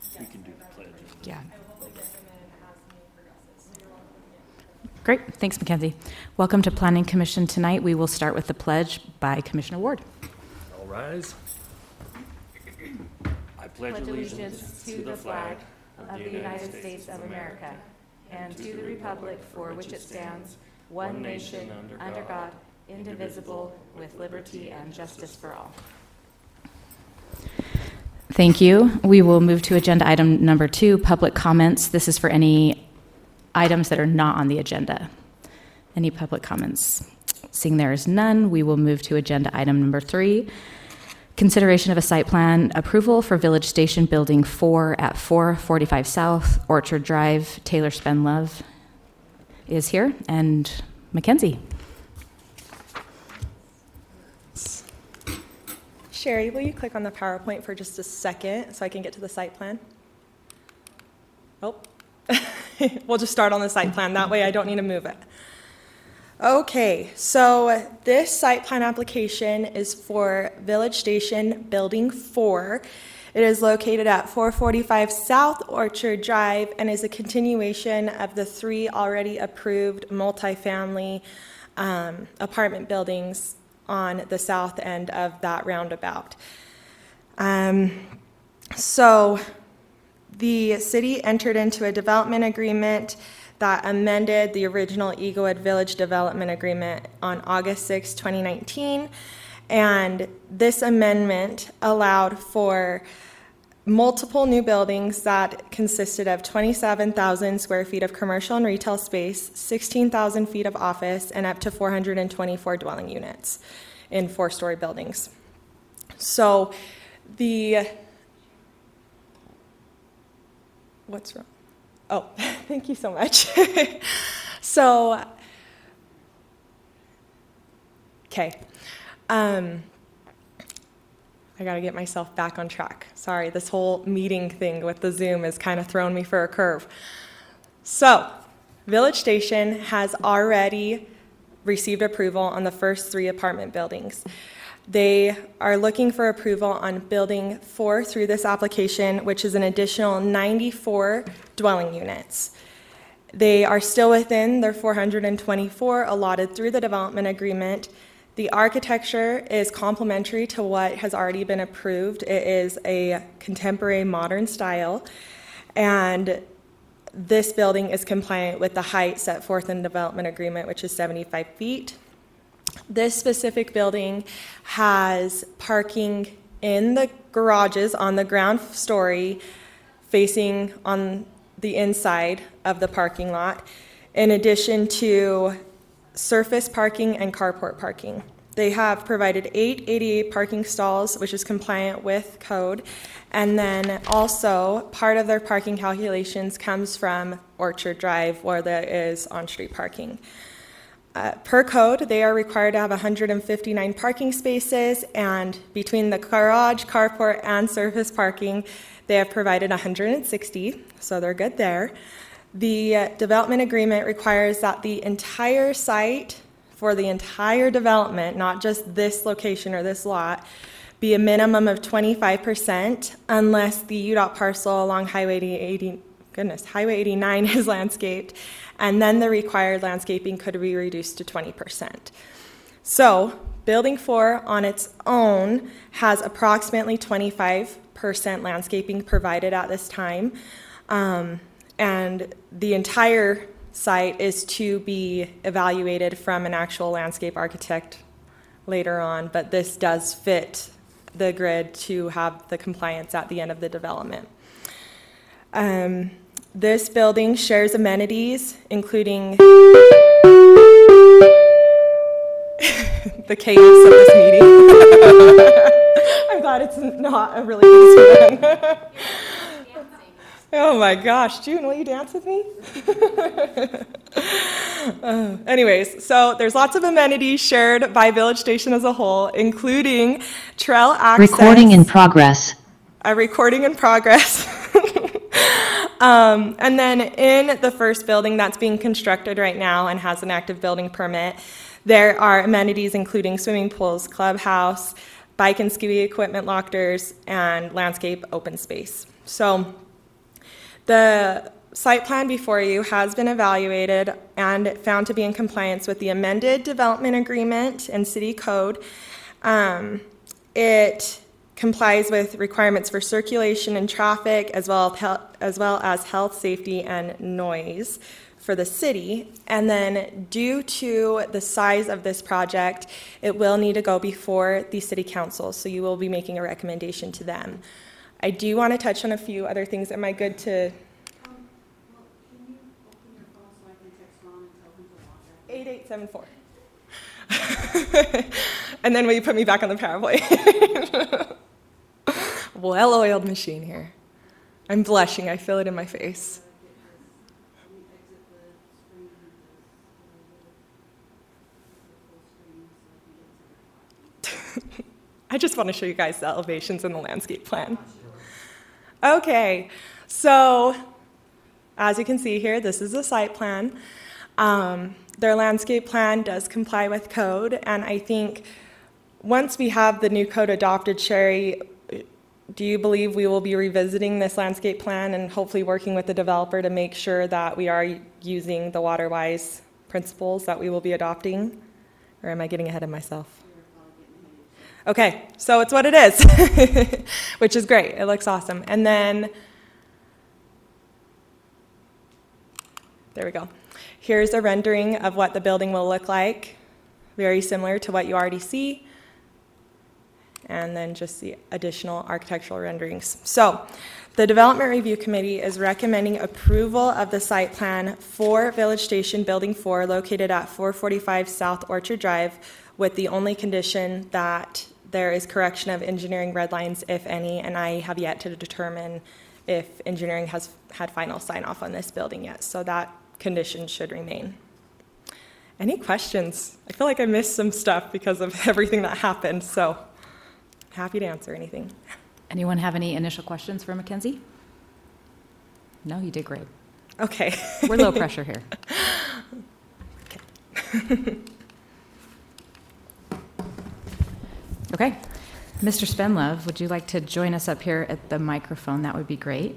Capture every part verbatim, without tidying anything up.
We can do the pledge. Yeah. Great. Thanks, Mackenzie. Welcome to Planning Commission tonight. We will start with the pledge by Commissioner Ward. All rise. I pledge allegiance to the flag of the United States of America and to the republic for which it stands, one nation, under God, indivisible, with liberty and justice for all. Thank you. We will move to agenda item number two, public comments. This is for any items that are not on the agenda. Any public comments? Seeing there is none, we will move to agenda item number three, consideration of a site plan approval for Village Station Building four at four forty-five South Orchard Drive. Taylor Spenlove is here, and Mackenzie. Sherry, will you click on the PowerPoint for just a second so I can get to the site plan? Oh, we'll just start on the site plan. That way I don't need to move it. Okay, so this site plan application is for Village Station Building four. It is located at four forty-five South Orchard Drive and is a continuation of the three already approved multifamily um, apartment buildings on the south end of that roundabout. Um, so the city entered into a development agreement that amended the original Eaglewood Village Development Agreement on August sixth, twenty nineteen, and this amendment allowed for multiple new buildings that consisted of twenty-seven thousand square feet of commercial and retail space, sixteen thousand feet of office, and up to four hundred twenty-four dwelling units in four-story buildings. So the, what's wrong? Oh, thank you so much. So, okay. Um, I got to get myself back on track. Sorry, this whole meeting thing with the Zoom has kind of thrown me for a curve. So, Village Station has already received approval on the first three apartment buildings. They are looking for approval on building four through this application, which is an additional ninety-four dwelling units. They are still within their four hundred twenty-four allotted through the development agreement. The architecture is complementary to what has already been approved. It is a contemporary modern style, and this building is compliant with the height set forth in the development agreement, which is seventy-five feet. This specific building has parking in the garages on the ground story facing on the inside of the parking lot, in addition to surface parking and carport parking. They have provided eight eighty-eight parking stalls, which is compliant with code, and then also part of their parking calculations comes from Orchard Drive, where there is on-street parking. Uh, per code, they are required to have one hundred fifty-nine parking spaces, and between the garage, carport, and surface parking, they have provided one hundred sixty, so they're good there. The uh, development agreement requires that the entire site for the entire development, not just this location or this lot, be a minimum of twenty-five percent unless the U DOT parcel along Highway eighty, goodness, Highway eighty-nine is landscaped, and then the required landscaping could be reduced to twenty percent. So, Building four on its own has approximately twenty-five percent landscaping provided at this time. Um, and the entire site is to be evaluated from an actual landscape architect later on, but this does fit the grid to have the compliance at the end of the development. Um, this building shares amenities, including the cadence of this meeting. I'm glad it's not a really busy one. Oh my gosh, June, will you dance with me? uh, anyways, so there's lots of amenities shared by Village Station as a whole, including trail access. Recording in progress. A recording in progress. um, and then in the first building that's being constructed right now and has an active building permit, there are amenities including swimming pools, clubhouse, bike and ski equipment lockers, and landscape open space. So The site plan before you has been evaluated and found to be in compliance with the amended development agreement and city code. Um, it complies with requirements for circulation and traffic, as well as health, as well as health, safety, and noise for the city. And then due to the size of this project, it will need to go before the city council, so you will be making a recommendation to them. I do want to touch on a few other things. Am I good to? eight eight seven four. And then will you put me back on the PowerPoint? Well-oiled machine here. I'm blushing. I feel it in my face. I just want to show you guys the elevations and the landscape plan. Okay, so as you can see here, this is the site plan. Um, their landscape plan does comply with code, and I think once we have the new code adopted, Sherry, do you believe we will be revisiting this landscape plan and hopefully working with the developer to make sure that we are using the WaterWise principles that we will be adopting? Or am I getting ahead of myself? Okay, so it's what it is, which is great. It looks awesome. And then, there we go. Here's a rendering of what the building will look like, very similar to what you already see. And then just the additional architectural renderings. So, the Development Review Committee is recommending approval of the site plan for Village Station Building four, located at four forty-five South Orchard Drive, with the only condition that there is correction of engineering red lines, if any, and I have yet to determine if engineering has had final sign-off on this building yet, so that condition should remain. Any questions? I feel like I missed some stuff because of everything that happened, so happy to answer anything. Anyone have any initial questions for Mackenzie? No, you did great. Okay. We're low pressure here. Okay. Okay. Mister Spenlove, would you like to join us up here at the microphone? That would be great.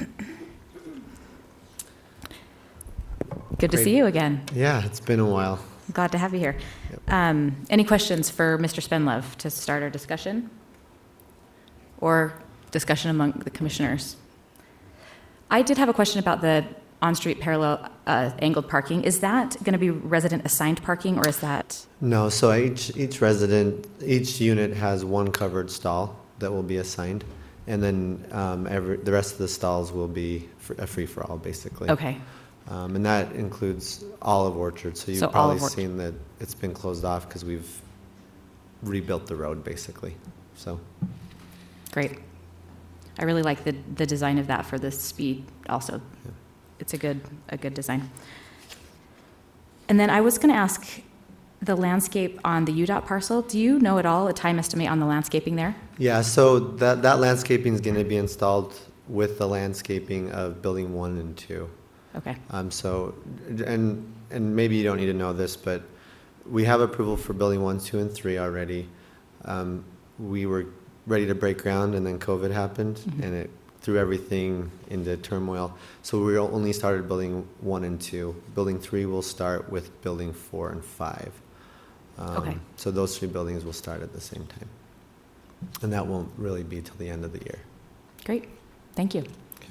Good to Great. see you again. Yeah, it's been a while. Glad to have you here. Yep. Um, any questions for Mister Spenlove to start our discussion? Or discussion among the commissioners? I did have a question about the on-street parallel uh, angled parking. Is that going to be resident assigned parking, or is that? No, so each each resident, each unit has one covered stall that will be assigned, and then um, every the rest of the stalls will be fr- a free for all, basically. Okay. Um, and that includes all of Orchard. So you've So all probably of Orchard. seen that it's been closed off because we've rebuilt the road, basically. So. Great. I really like the, the design of that for the speed also. Yeah. It's a good a good design. And then I was going to ask the landscape on the U DOT parcel. Do you know at all a time estimate on the landscaping there? Yeah, so that, that landscaping is going to be installed with the landscaping of building one and two. Okay. Um, so, and and maybe you don't need to know this, but we have approval for building one, two, and three already. Um, we were ready to break ground, and then COVID happened, Mm-hmm. and it threw everything into turmoil. So we only started building one and two. Building three will start with building four and five. Um, Okay. So those three buildings will start at the same time, and that won't really be till the end of the year. Great. Thank you. Okay.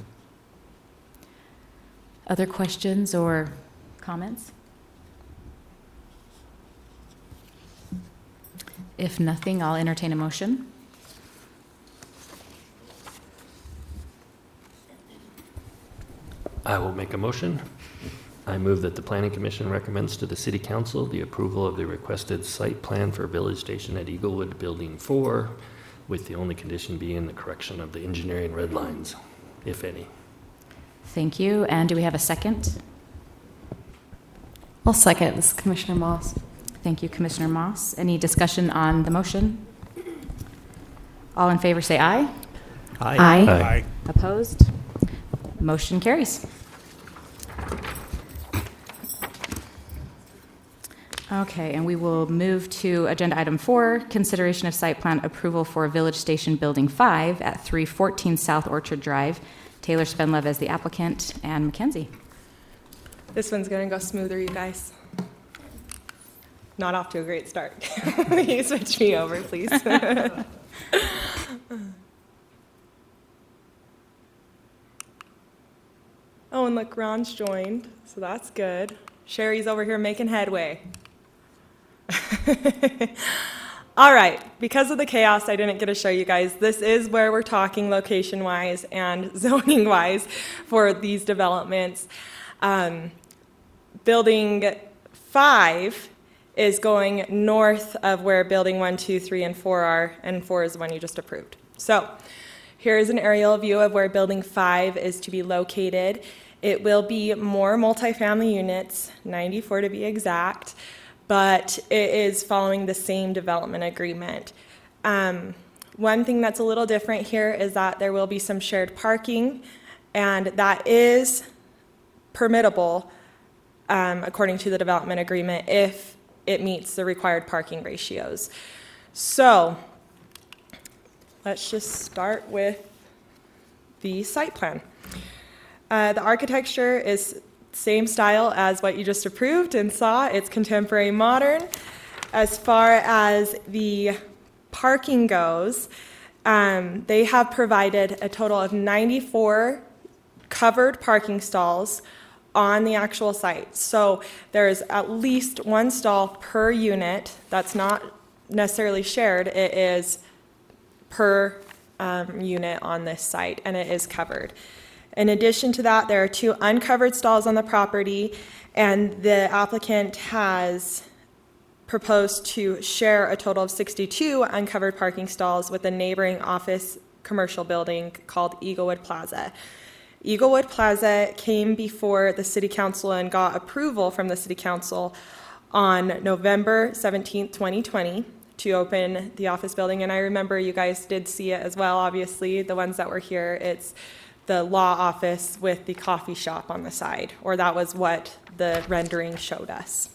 Other questions or comments? If nothing, I'll entertain a motion. I will make a motion. I move that the Planning Commission recommends to the City Council the approval of the requested site plan for Village Station at Eaglewood Building four, with the only condition being the correction of the engineering red lines, if any. Thank you. And do we have a second? I'll second. This is Commissioner Moss. Thank you, Commissioner Moss. Any discussion on the motion? All in favor say aye. Aye. Aye. Opposed? Motion carries. Okay, and we will move to agenda item four, consideration of site plan approval for Village Station Building five at three fourteen South Orchard Drive, Taylor Spenlove as the applicant, and Mackenzie. This one's gonna go smoother, you guys. Not off to a great start. Can you switch me over, please? Oh, and look, Ron's joined, so that's good. Sherry's over here making headway. All right, because of the chaos, I didn't get to show you guys. This is where we're talking location-wise and zoning-wise for these developments. Um, building five is going north of where building one, two, three, and four are, and four is the one you just approved. So here is an aerial view of where building five is to be located. It will be more multifamily units, ninety-four to be exact, but it is following the same development agreement. Um, one thing that's a little different here is that there will be some shared parking, and that is permittable um, according to the development agreement if it meets the required parking ratios. So let's just start with the site plan. Uh, the architecture is same style as what you just approved and saw. It's contemporary modern. As far as the parking goes, um, they have provided a total of ninety-four covered parking stalls on the actual site. So there's at least one stall per unit. That's not necessarily shared. It is per um, unit on this site, and it is covered. In addition to that, there are two uncovered stalls on the property, and the applicant has proposed to share a total of sixty-two uncovered parking stalls with a neighboring office commercial building called Eaglewood Plaza. Eaglewood Plaza came before the City Council and got approval from the City Council on November seventeenth, twenty twenty to open the office building, and I remember you guys did see it as well, obviously, the ones that were here. It's the law office with the coffee shop on the side, or that was what the rendering showed us.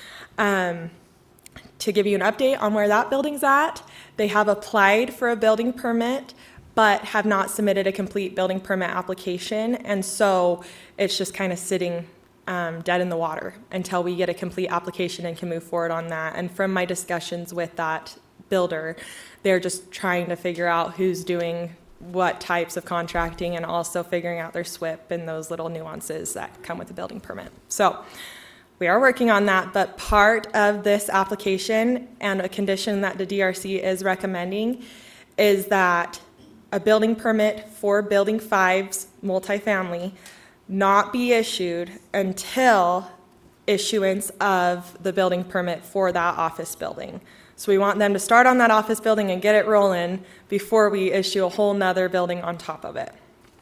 Um, to give you an update on where that building's at, they have applied for a building permit, but have not submitted a complete building permit application, and so it's just kind of sitting um, dead in the water until we get a complete application and can move forward on that. And from my discussions with that builder, they're just trying to figure out who's doing what types of contracting and also figuring out their S W I P and those little nuances that come with a building permit. So we are working on that, but part of this application and a condition that the D R C is recommending is that a building permit for building five's multifamily not be issued until issuance of the building permit for that office building. So we want them to start on that office building and get it rolling before we issue a whole nother building on top of it.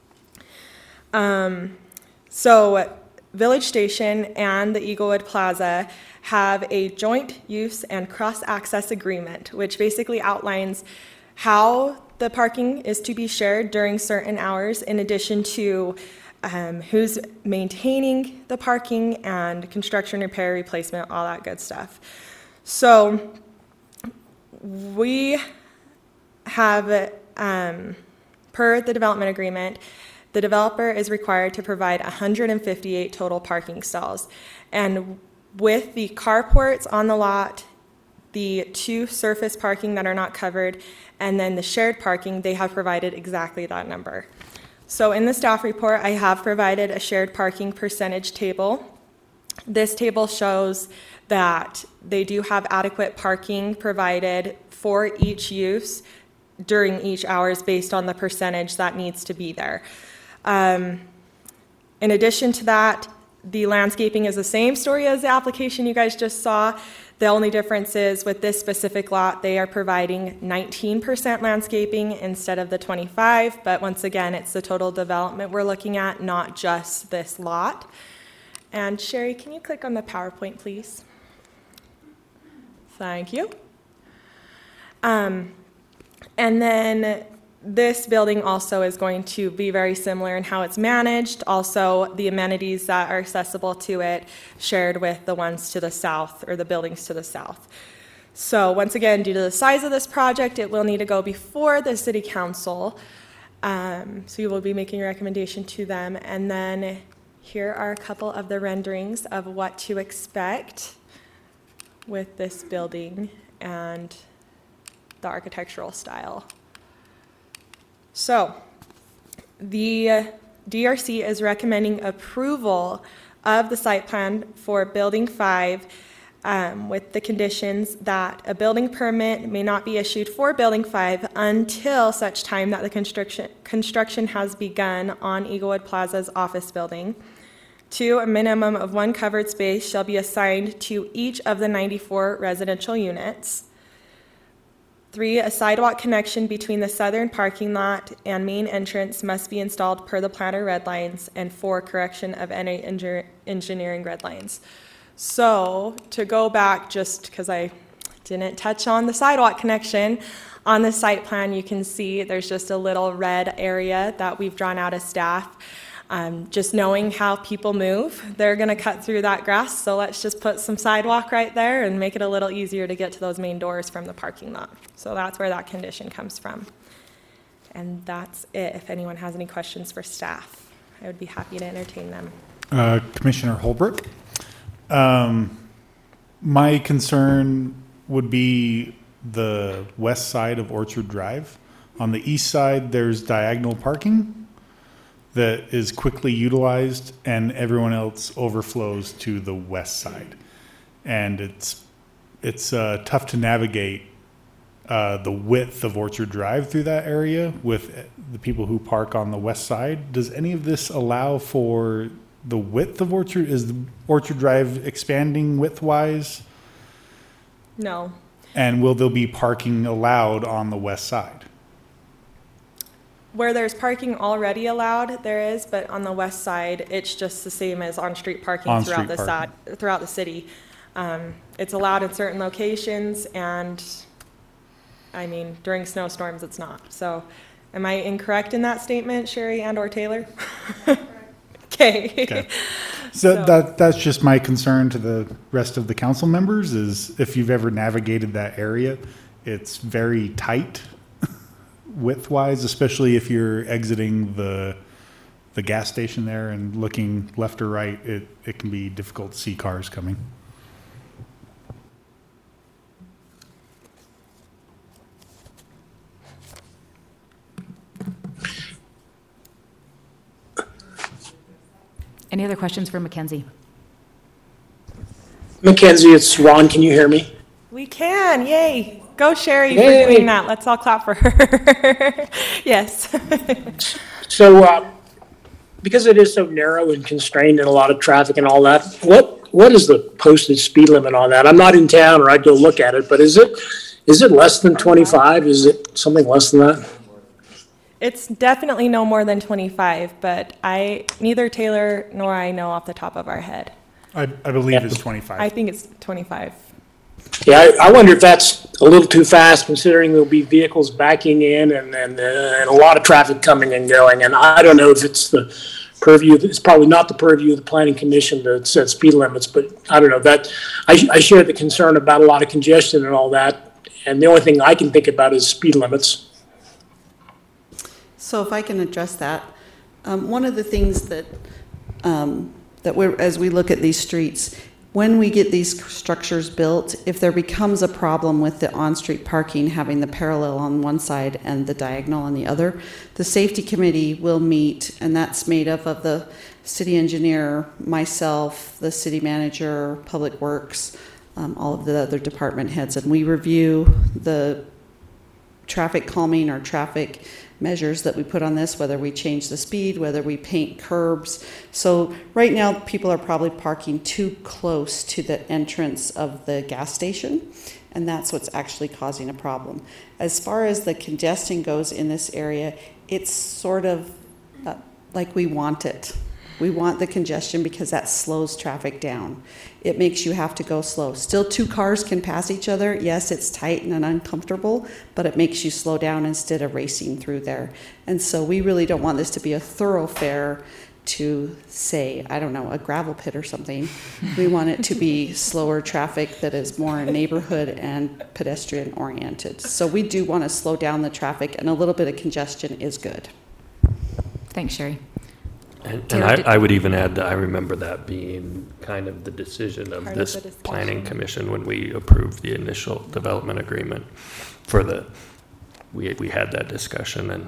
Um, so Village Station and the Eaglewood Plaza have a joint use and cross-access agreement, which basically outlines how the parking is to be shared during certain hours, in addition to um, who's maintaining the parking and construction, repair, replacement, all that good stuff. So we have, um, per the development agreement, the developer is required to provide one hundred fifty-eight total parking stalls. And with the carports on the lot, the two surface parking that are not covered, and then the shared parking, they have provided exactly that number. So in the staff report, I have provided a shared parking percentage table. This table shows that they do have adequate parking provided for each use during each hours based on the percentage that needs to be there. Um, in addition to that, the landscaping is the same story as the application you guys just saw. The only difference is with this specific lot, they are providing nineteen percent landscaping instead of the twenty-five, but once again, it's the total development we're looking at, not just this lot. And Sherry, can you click on the PowerPoint, please? Thank you. Um, and then this building also is going to be very similar in how it's managed. Also, the amenities that are accessible to it shared with the ones to the south, or the buildings to the south. So once again, due to the size of this project, it will need to go before the City Council. Um, so we will be making a recommendation to them. And then here are a couple of the renderings of what to expect with this building and the architectural style. So the D R C is recommending approval of the site plan for Building five um, with the conditions that a building permit may not be issued for Building five until such time that the construction, construction has begun on Eaglewood Plaza's office building. Two, a minimum of one covered space shall be assigned to each of the ninety-four residential units. Three, a sidewalk connection between the southern parking lot and main entrance must be installed per the planner red lines. And four, correction of any engi- engineering red lines. So to go back, just because I didn't touch on the sidewalk connection, on the site plan you can see there's just a little red area that we've drawn out as staff. Um, just knowing how people move, they're going to cut through that grass, so let's just put some sidewalk right there and make it a little easier to get to those main doors from the parking lot. So that's where that condition comes from. And that's it. If anyone has any questions for staff, I would be happy to entertain them. Uh, Commissioner Holbrook, um, my concern would be the west side of Orchard Drive. On the east side, there's diagonal parking that is quickly utilized, and everyone else overflows to the west side. And it's it's uh, tough to navigate uh, the width of Orchard Drive through that area with the people who park on the west side. Does any of this allow for the width of Orchard? Is the Orchard Drive expanding width-wise? No. And will there be parking allowed on the west side? Where there's parking already allowed, there is, but on the west side, it's just the same as on-street parking On-street throughout the parking. side, throughout the city. Um, it's allowed in certain locations, and I mean, during snowstorms, it's not. So, am I incorrect in that statement, Sherry and/or Taylor? Okay. Okay. So, So- that that's just my concern to the rest of the council members is if you've ever navigated that area, it's very tight width-wise, especially if you're exiting the the gas station there and looking left or right. It it can be difficult to see cars coming. Any other questions for Mackenzie? Mackenzie, it's Ron. Can you hear me? We can, yay. Go Sherry Yay. for doing that. Let's all clap for her. Yes. So, uh, because it is so narrow and constrained and a lot of traffic and all that, what what is the posted speed limit on that? I'm not in town, or I'd go look at it, but is it is it less than twenty-five? Is it something less than that? It's definitely no more than twenty-five, but I, neither Taylor nor I know off the top of our head. I, I believe it's I twenty-five. think it's twenty-five. Yeah, I, I wonder if that's a little too fast, considering there'll be vehicles backing in and and, uh, and a lot of traffic coming and going. And I don't know if it's the purview. It's probably not the purview of the Planning Commission to set speed limits, but I don't know that. I, I share the concern about a lot of congestion and all that. And the only thing I can think about is speed limits. So if I can address that, um, one of the things that um, that we're, as we look at these streets, when we get these structures built, if there becomes a problem with the on-street parking, having the parallel on one side and the diagonal on the other, the safety committee will meet, and that's made up of the city engineer, myself, the city manager, public works, um, all of the other department heads, and we review the traffic calming or traffic measures that we put on this, whether we change the speed, whether we paint curbs. So right now, people are probably parking too close to the entrance of the gas station, and that's what's actually causing a problem. As far as the congestion goes in this area, it's sort of uh, like we want it. We want the congestion because that slows traffic down. It makes you have to go slow. Still, two cars can pass each other. Yes, it's tight and uncomfortable, but it makes you slow down instead of racing through there. And so we really don't want this to be a thoroughfare to, say, I don't know, a gravel pit or something. We want it to be slower traffic that is more neighborhood and pedestrian oriented. So we do want to slow down the traffic, and a little bit of congestion is good. Thanks, Sherry. And, and Taylor, I, did- I would even add that I remember that being kind of the decision of Part of this the discussion. planning commission when we approved the initial development agreement for the, we, we had that discussion and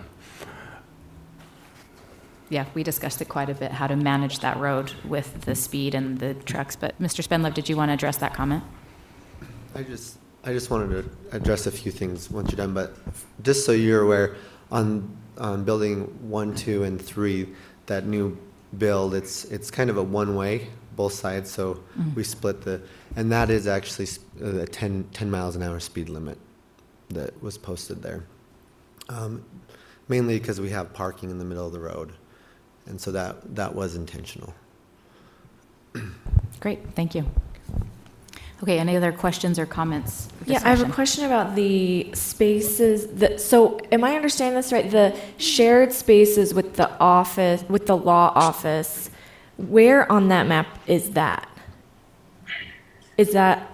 Yeah, we discussed it quite a bit, how to manage that road with the speed and the trucks. But Mister Spendlove, did you want to address that comment? I just, I just wanted to address a few things once you're done, but just so you're aware, on, on building one, two, and three, that new build, it's, it's kind of a one-way, both sides, so we split the, and that is actually s- uh, a ten, ten miles an hour speed limit that was posted there. Um, Mainly because we have parking in the middle of the road, and so that, that was intentional. Great, thank you. Okay, any other questions or comments? or Yeah, I have a discussion? question about the spaces that, so am I understanding this right? The shared spaces with the office, with the law office, where on that map is that? Is that,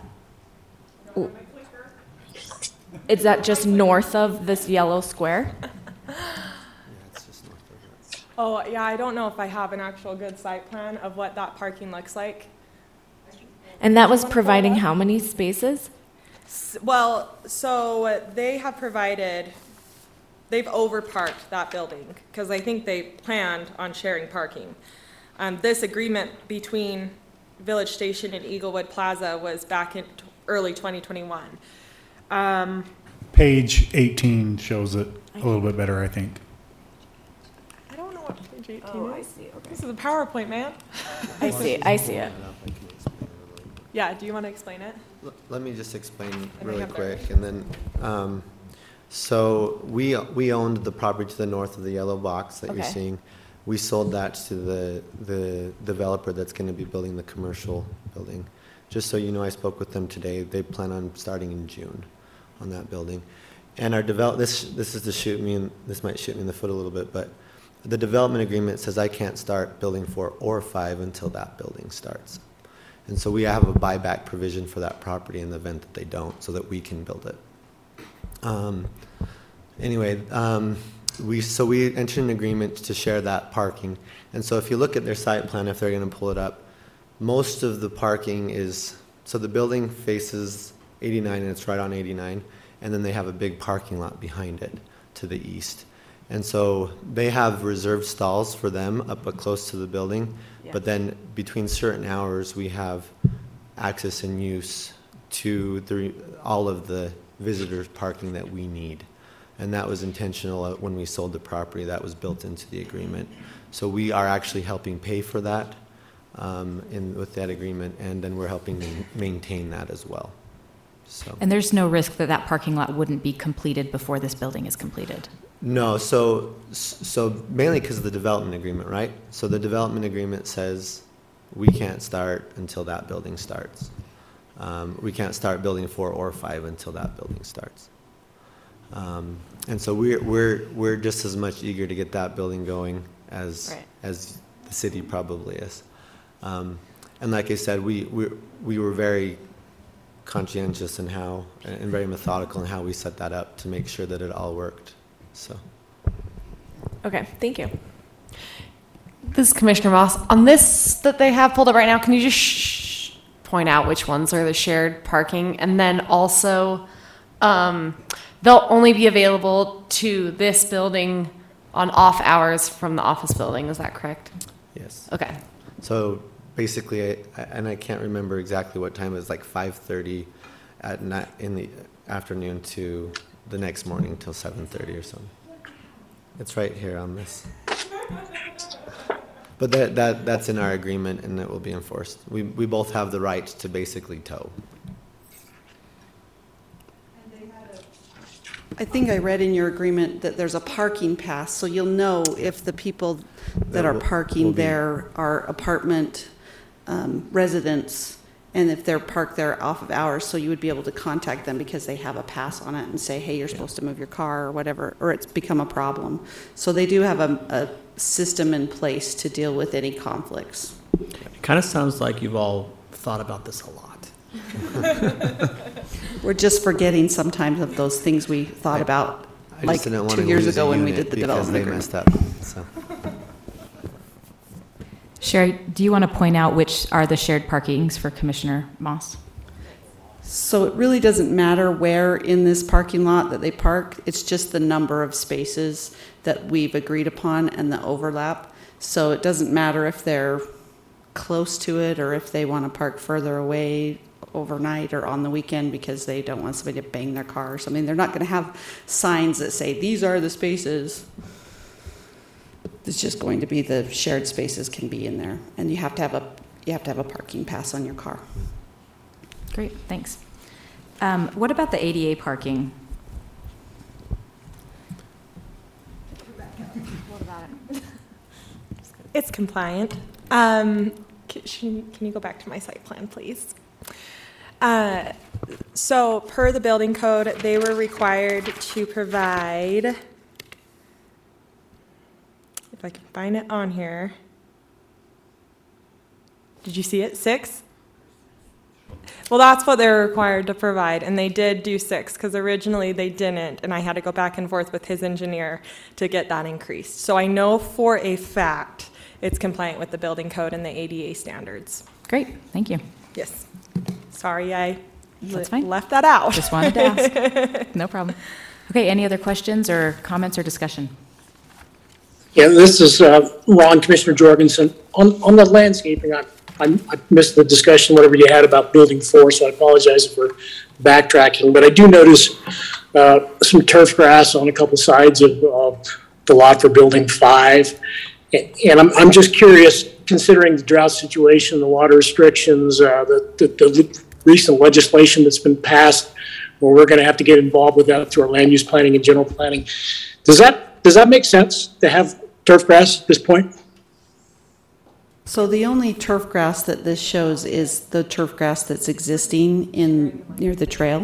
is that just north of this yellow square? Yeah, it's just north of that. Oh, yeah, I don't know if I have an actual good site plan of what that parking looks like. And that was Wanna pull it providing up? how many spaces? S- Well, so they have provided, they've overparked that building because I think they planned on sharing parking. Um, this agreement between Village Station and Eaglewood Plaza was back in t- early twenty twenty-one. Um, Page eighteen shows it a little bit better, I think. I don't know what page eighteen is. see, okay. This is a PowerPoint, man. I see, I see it. Yeah, do you want to explain it? L- Let me just explain I really have that quick, and then, um, so we, we owned the property to the north of the yellow box that you're Okay. seeing. We sold that to the, the developer that's gonna be building the commercial building. Just so you know, I spoke with them today, they plan on starting in June on that building. And our develop, this, this is to shoot me, in this might shoot me in the foot a little bit, but the development agreement says I can't start building four or five until that building starts. And so we have a buyback provision for that property in the event that they don't, so that we can build it. Um, Anyway, um, we, so we entered an agreement to share that parking. And so if you look at their site plan, if they're gonna pull it up, most of the parking is, so the building faces eighty-nine and it's right on eighty-nine, and then they have a big parking lot behind it to the east. And so they have reserved stalls for them up close to the building, but then between certain hours, we have access and use to the, all of the visitors parking that we need. And that was intentional uh, when we sold the property, that was built into the agreement. So we are actually helping pay for that um, in, with that agreement, and then we're helping ma- maintain that as well. So. And there's no risk that that parking lot wouldn't be completed before this building is completed? No, so, so mainly because of the development agreement, right? So the development agreement says we can't start until that building starts. Um, we can't start building four or five until that building starts. Um, and so we're, we're, we're just as much eager to get that building going as, Right. as the city probably is. Um, and like I said, we, we, we were very conscientious in how, and very methodical in how we set that up to make sure that it all worked. So, Okay, thank you. This is Commissioner Moss. On this that they have pulled up right now, can you just sh- point out which ones are the shared parking? And then also, um, they'll only be available to this building on off hours from the office building. Is that correct? yes. Okay. So basically, I, and I can't remember exactly what time, it was like five thirty at night, in the afternoon to the next morning till seven thirty or something. It's right here on this. But that, that, that's in our agreement and it will be enforced. We, we both have the right to basically tow. I think I read in your agreement that there's a parking pass, so you'll know if the people that are will- will parking be- there are apartment um, residents, and if they're parked there off of hours, so you would be able to contact them because they have a pass on it and say, hey, you're supposed to move your car or whatever, or it's become a problem. So they do have a, a system in place to deal with any conflicts. It kind of sounds like you've all thought about this a lot. We're just forgetting sometimes of those things we thought about I like just didn't want two to years lose a ago when we unit did the because development they agreement. messed up, so. Sherry, do you want to point out which are the shared parkings for Commissioner Moss? So it really doesn't matter where in this parking lot that they park. It's just the number of spaces that we've agreed upon and the overlap. So it doesn't matter if they're close to it or if they want to park further away overnight or on the weekend because they don't want somebody to bang their car or something. They're not going to have signs that say, these are the spaces. It's just going to be the shared spaces can be in there. And you have to have a, you have to have a parking pass on your car. Great, thanks. Um, what about the A D A parking? What about it? It's compliant. Um, can, can you go back to my site plan, please? Uh, so per the building code, they were required to provide, if I can find it on here. Did you see it? Six? Well, that's what they're required to provide, and they did do six, because originally they didn't, and I had to go back and forth with his engineer to get that increased. So I know for a fact it's compliant with the building code and the A D A standards. Great, thank you. Yes. Sorry I That's le- fine. left that out. Just wanted to ask. No problem. Okay, any other questions or comments or discussion? Yeah, this is uh, Ron, Commissioner Jorgensen. On, on the landscaping, I, I I missed the discussion, whatever you had about building four, so I apologize for backtracking. But I do notice uh, some turf grass on a couple sides of uh, the lot for building five. And and I'm, I'm just curious, considering the drought situation, the water restrictions, uh, the, the, the recent legislation that's been passed, where we're going to have to get involved with that through our land use planning and general planning. Does that, does that make sense to have turf grass at this point? So the only turf grass that this shows is the turf grass that's existing in, near the trail.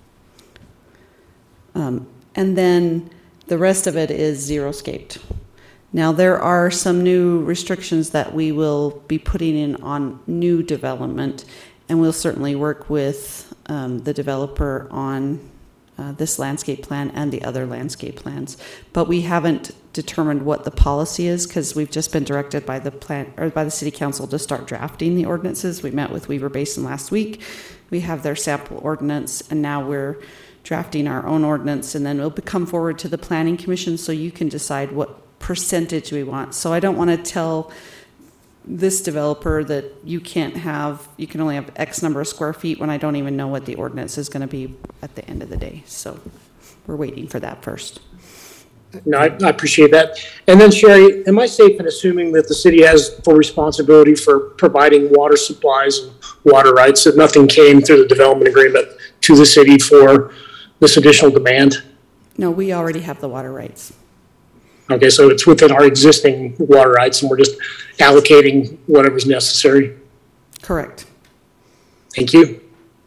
Um, and then the rest of it is zero-scaped. Now, there are some new restrictions that we will be putting in on new development, and we'll certainly work with um, the developer on uh, this landscape plan and the other landscape plans. But we haven't determined what the policy is because we've just been directed by the plan or by the city council to start drafting the ordinances. We met with Weaver Basin last week. We have their sample ordinance, and now we're drafting our own ordinance, and then we'll come forward to the planning commission so you can decide what percentage we want. So I don't want to tell this developer that you can't have, you can only have X number of square feet when I don't even know what the ordinance is going to be at the end of the day. So we're waiting for that first. No, I, I appreciate that. And then Sherry, am I safe in assuming that the city has full responsibility for providing water supplies and water rights, that nothing came through the development agreement to the city for this additional demand? No, we already have the water rights. Okay, so it's within our existing water rights and we're just allocating whatever's necessary. Correct. Thank you.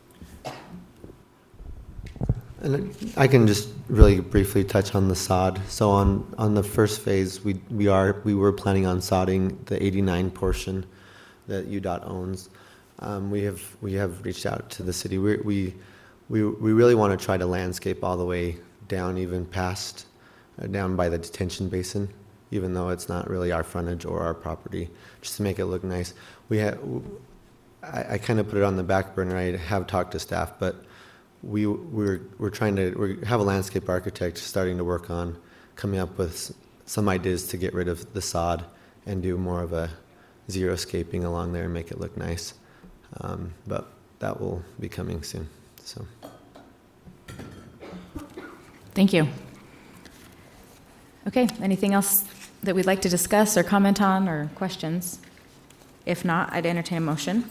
And I can just really briefly touch on the sod. So on, on the first phase, we, we are, we were planning on sodding the eighty-nine portion that U DOT owns. Um, we have, we have reached out to the city. We, we, we, we really want to try to landscape all the way down, even past, uh, down by the detention basin, even though it's not really our frontage or our property, just to make it look nice. We have, I, I kind of put it on the back burner. I have talked to staff, but we we're we're trying to we have a landscape architect starting to work on coming up with some ideas to get rid of the sod and do more of a zero scaping along there and make it look nice. Um, but that will be coming soon. So, Thank you. Okay, anything else that we'd like to discuss or comment on or questions? If not, I'd entertain a motion.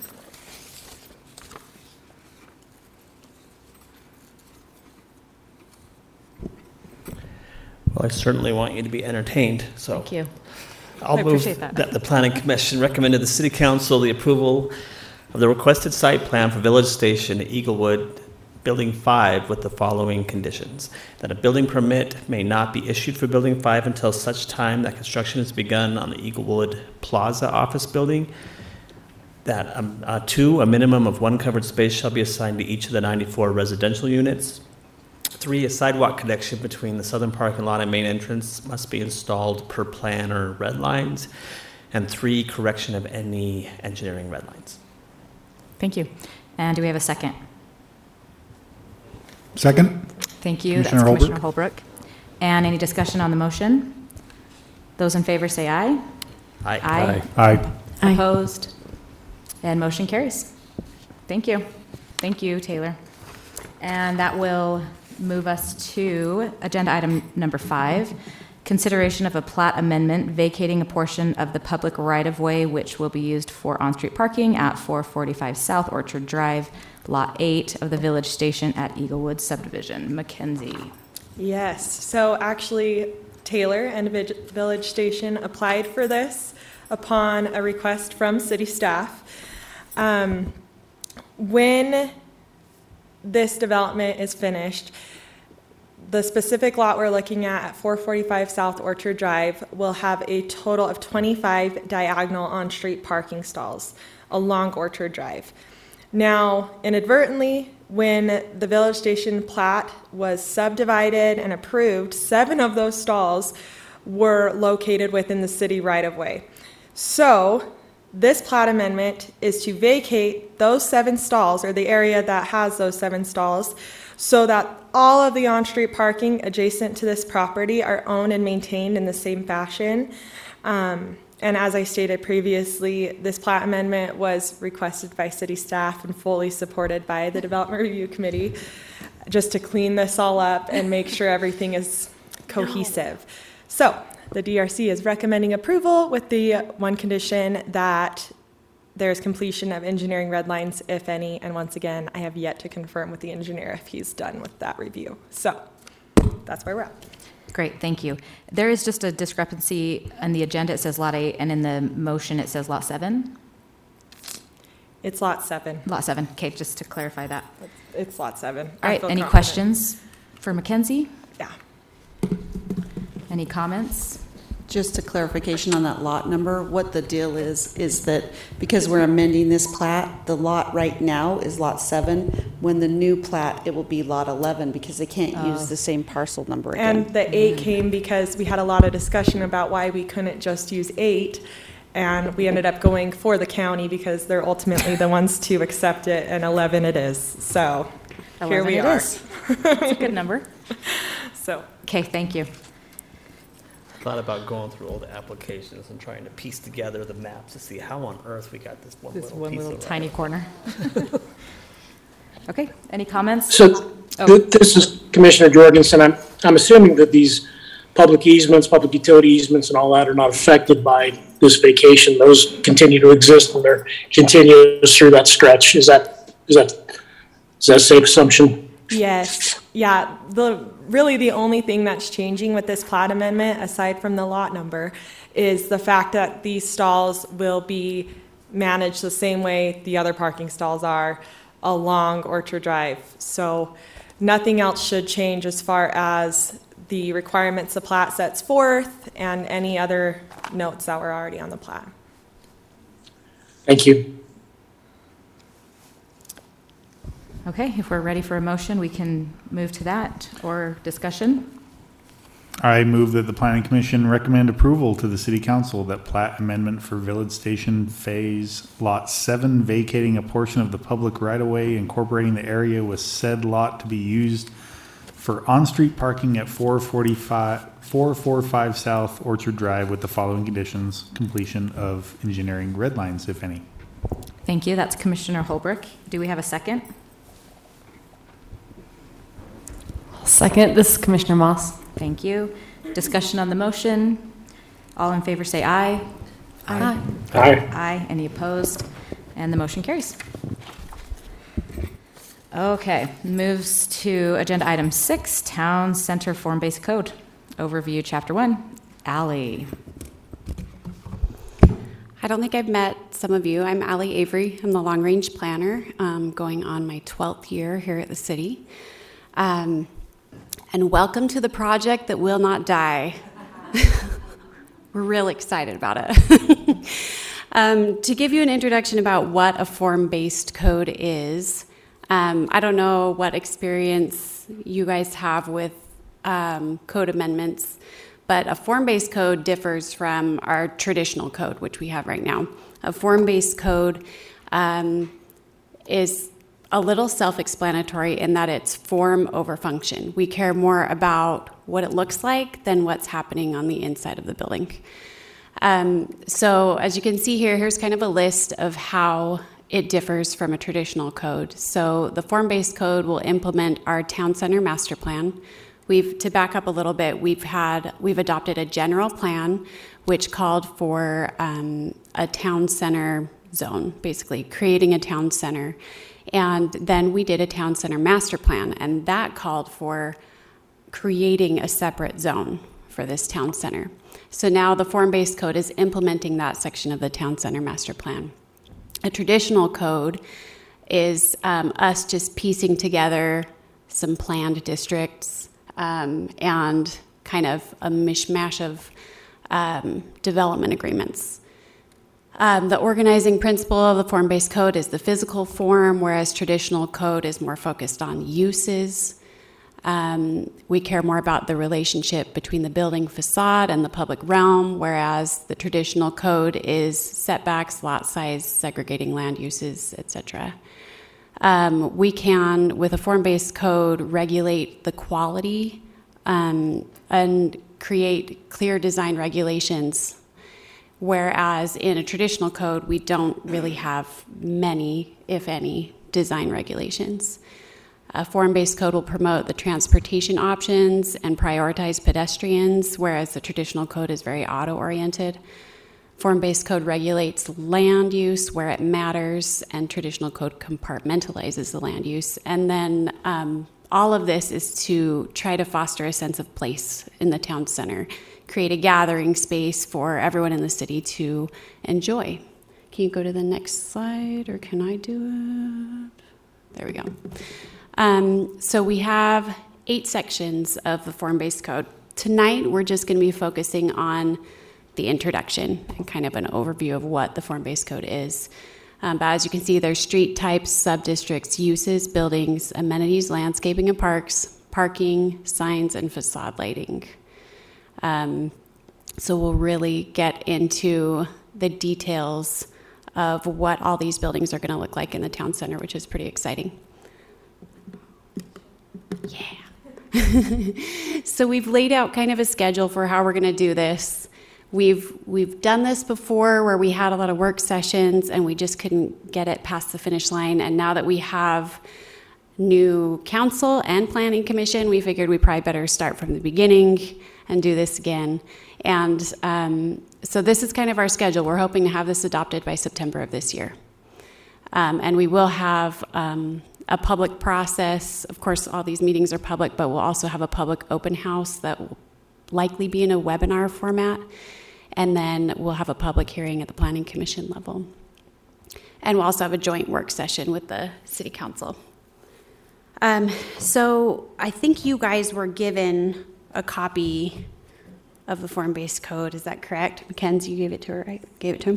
Well, I certainly want you to be entertained, so. Thank you. I'll I move appreciate that. that the Planning Commission recommended the City Council the approval of the requested site plan for Village Station Eaglewood Building five with the following conditions. That a building permit may not be issued for Building five until such time that construction is begun on the Eaglewood Plaza office building. That, um, uh, two, a minimum of one covered space shall be assigned to each of the ninety-four residential units. Three, a sidewalk connection between the southern parking lot and main entrance must be installed per plan or red lines. And three, correction of any engineering red lines. Thank you. And do we have a second? Second? Thank you. Commissioner That's Holbrook. Commissioner Holbrook. And any discussion on the motion? Those in favor say aye. Aye. Aye. Aye. Aye. Opposed? And motion carries. Thank you. Thank you, Taylor. And that will move us to agenda item number five, consideration of a plat amendment vacating a portion of the public right-of-way which will be used for on-street parking at four forty-five South Orchard Drive, Lot eight of the Village Station at Eaglewood Subdivision. Mackenzie. Yes, so actually Taylor and Vig- Village Station applied for this upon a request from city staff. Um, when this development is finished, the specific lot we're looking at at four forty-five South Orchard Drive will have a total of twenty-five diagonal on-street parking stalls along Orchard Drive. Now, inadvertently, when the Village Station plat was subdivided and approved, seven of those stalls were located within the city right-of-way. So, this plat amendment is to vacate those seven stalls, or the area that has those seven stalls, so that all of the on-street parking adjacent to this property are owned and maintained in the same fashion. Um, and as I stated previously, this plat amendment was requested by city staff and fully supported by the Development Review Committee, just to clean this all up and make sure everything is cohesive. So the D R C is recommending approval with the one condition that there's completion of engineering red lines, if any, and once again, I have yet to confirm with the engineer if he's done with that review. So that's where we're at. Great, thank you. There is just a discrepancy on the agenda. It says Lot eight, and in the motion, it says Lot seven. It's lot seven. Lot seven, okay, just to clarify that. It's lot seven. All I right, feel any confident. questions for Mackenzie? Yeah. Any comments? Just a clarification on that lot number, what the deal is, is that because we're amending this plat, the lot right now is lot seven. When the new plat, it will be lot eleven because they can't use the same parcel number again. And the eight came because we had a lot of discussion about why we couldn't just use eight. And we ended up going for the county because they're ultimately the ones to accept it, and eleven it is. So here we eleven it are. is. That's a good number. So Okay, thank you. Thought about going through all the applications and trying to piece together the maps to see how on earth we got this one This little one piece little of tiny right. corner. Okay, any comments? So Oh. th- this is Commissioner Jorgensen. I'm, I'm assuming that these public easements, public utility easements and all that are not affected by this vacation. Those continue to exist and they're continuous through that stretch. Is that, is that, is that a safe assumption? yes, yeah, the, really the only thing that's changing with this plat amendment, aside from the lot number, is the fact that these stalls will be managed the same way the other parking stalls are along Orchard Drive. So nothing else should change as far as the requirements the plat sets forth and any other notes that were already on the plat. Thank you. Okay, if we're ready for a motion, we can move to that, or discussion. I move that the planning commission recommend approval to the city council that plat amendment for Village Station Phase Lot seven vacating a portion of the public right-of-way incorporating the area with said lot to be used for on-street parking at four forty-five, four forty-five South Orchard Drive with the following conditions: completion of engineering red lines, if any. Thank you, that's Commissioner Holbrook. Do we have a second? Second, this is Commissioner Moss. Thank you. Discussion on the motion. All in favor say aye. Aye. Aye. Aye. Any opposed? And the motion carries. Okay, moves to agenda item six, Town Center Form-Based Code. Overview, Chapter One. Ally. I don't think I've met some of you. I'm Ally Avery. I'm the long-range planner, um, going on my twelfth year here at the city. Um, and welcome to the project that will not die. We're real excited about it. um, to give you an introduction about what a form-based code is, um, I don't know what experience you guys have with um, code amendments, but a form-based code differs from our traditional code, which we have right now. A form-based code um, is a little self-explanatory in that it's form over function. We care more about what it looks like than what's happening on the inside of the building. Um, so as you can see here, here's kind of a list of how it differs from a traditional code. So the form-based code will implement our town center master plan. We've, to back up a little bit, we've had, we've adopted a general plan which called for um, a town center zone, basically creating a town center. And then we did a town center master plan, and that called for creating a separate zone for this town center. So now the form-based code is implementing that section of the town center master plan. A traditional code is um, us just piecing together some planned districts um, and kind of a mishmash of um, development agreements. Um, the organizing principle of the form-based code is the physical form, whereas traditional code is more focused on uses. Um, we care more about the relationship between the building facade and the public realm, whereas the traditional code is setbacks, lot size, segregating land uses, et cetera. Um, we can, with a form-based code, regulate the quality um, and create clear design regulations, whereas in a traditional code, we don't really have many, if any, design regulations. A form-based code will promote the transportation options and prioritize pedestrians, whereas the traditional code is very auto-oriented. Form-based code regulates land use where it matters, and traditional code compartmentalizes the land use. And then um, all of this is to try to foster a sense of place in the town center, create a gathering space for everyone in the city to enjoy. Can you go to the next slide, or can I do it? There we go. Um, so we have eight sections of the form-based code. Tonight, we're just going to be focusing on the introduction and kind of an overview of what the form-based code is. Um, but as you can see, there's street types, sub-districts, uses, buildings, amenities, landscaping and parks, parking, signs, and facade lighting. Um, so we'll really get into the details of what all these buildings are going to look like in the town center, which is pretty exciting. Yeah. So we've laid out kind of a schedule for how we're going to do this. We've we've done this before where we had a lot of work sessions and we just couldn't get it past the finish line. And now that we have new council and planning commission, we figured we probably better start from the beginning and do this again. And um, so this is kind of our schedule. We're hoping to have this adopted by September of this year. Um, and we will have um, a public process. Of course, all these meetings are public, but we'll also have a public open house that will likely be in a webinar format. And then we'll have a public hearing at the Planning Commission level. And we'll also have a joint work session with the City Council. Um, so I think you guys were given a copy of the form-based code. Is that correct? Mackenzie, you gave it to her, right? Gave it to him?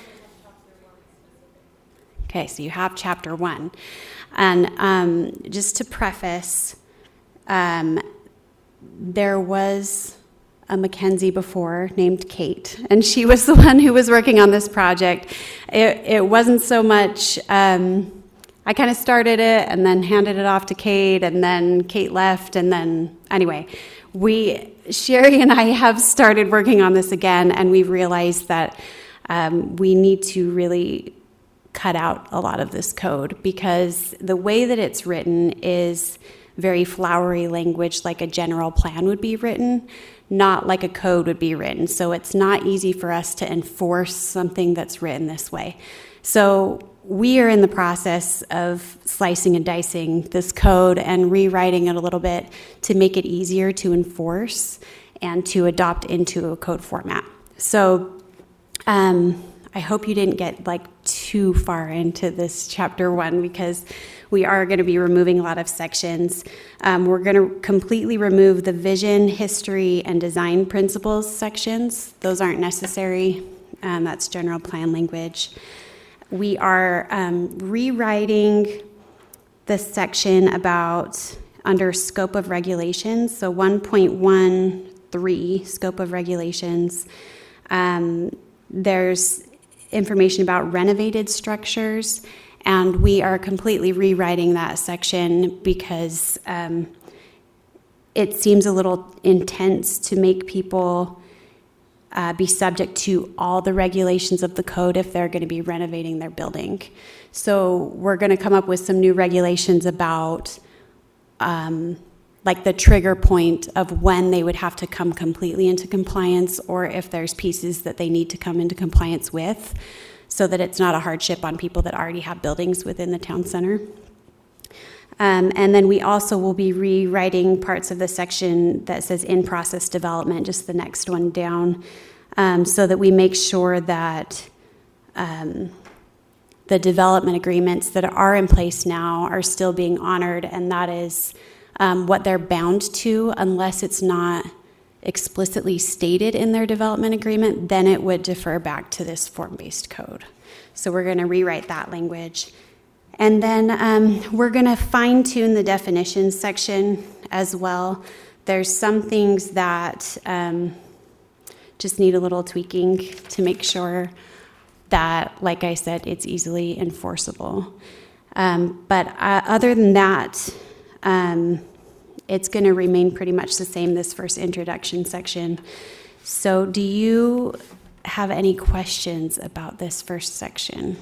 Okay, so you have chapter one. And um, just to preface, um, there was a Mackenzie before named Kate, and she was the one who was working on this project. It, it wasn't so much, um, I kind of started it and then handed it off to Kate, and then Kate left, and then, anyway, we, Sherry and I have started working on this again, and we've realized that um, we need to really cut out a lot of this code, because the way that it's written is very flowery language, like a general plan would be written, not like a code would be written. So it's not easy for us to enforce something that's written this way. So we are in the process of slicing and dicing this code and rewriting it a little bit to make it easier to enforce and to adopt into a code format. So um, I hope you didn't get like too far into this chapter one, because we are going to be removing a lot of sections. Um, we're going to completely remove the vision, history, and design principles sections. Those aren't necessary. Um, that's general plan language. We are um, rewriting the section about under scope of regulations. So one point one three, scope of regulations. Um, there's information about renovated structures, and we are completely rewriting that section because um, it seems a little intense to make people uh, be subject to all the regulations of the code if they're going to be renovating their building. So we're going to come up with some new regulations about um, like the trigger point of when they would have to come completely into compliance, or if there's pieces that they need to come into compliance with, so that it's not a hardship on people that already have buildings within the town center. Um, and then we also will be rewriting parts of the section that says in-process development, just the next one down, um, so that we make sure that um, the development agreements that are in place now are still being honored, and that is um, what they're bound to, unless it's not explicitly stated in their development agreement, then it would defer back to this form-based code. So we're going to rewrite that language. And then um, we're going to fine-tune the definitions section as well. There's some things that um, just need a little tweaking to make sure that, like I said, it's easily enforceable. Um, but uh, other than that, um, it's going to remain pretty much the same, this first introduction section. So do you have any questions about this first section?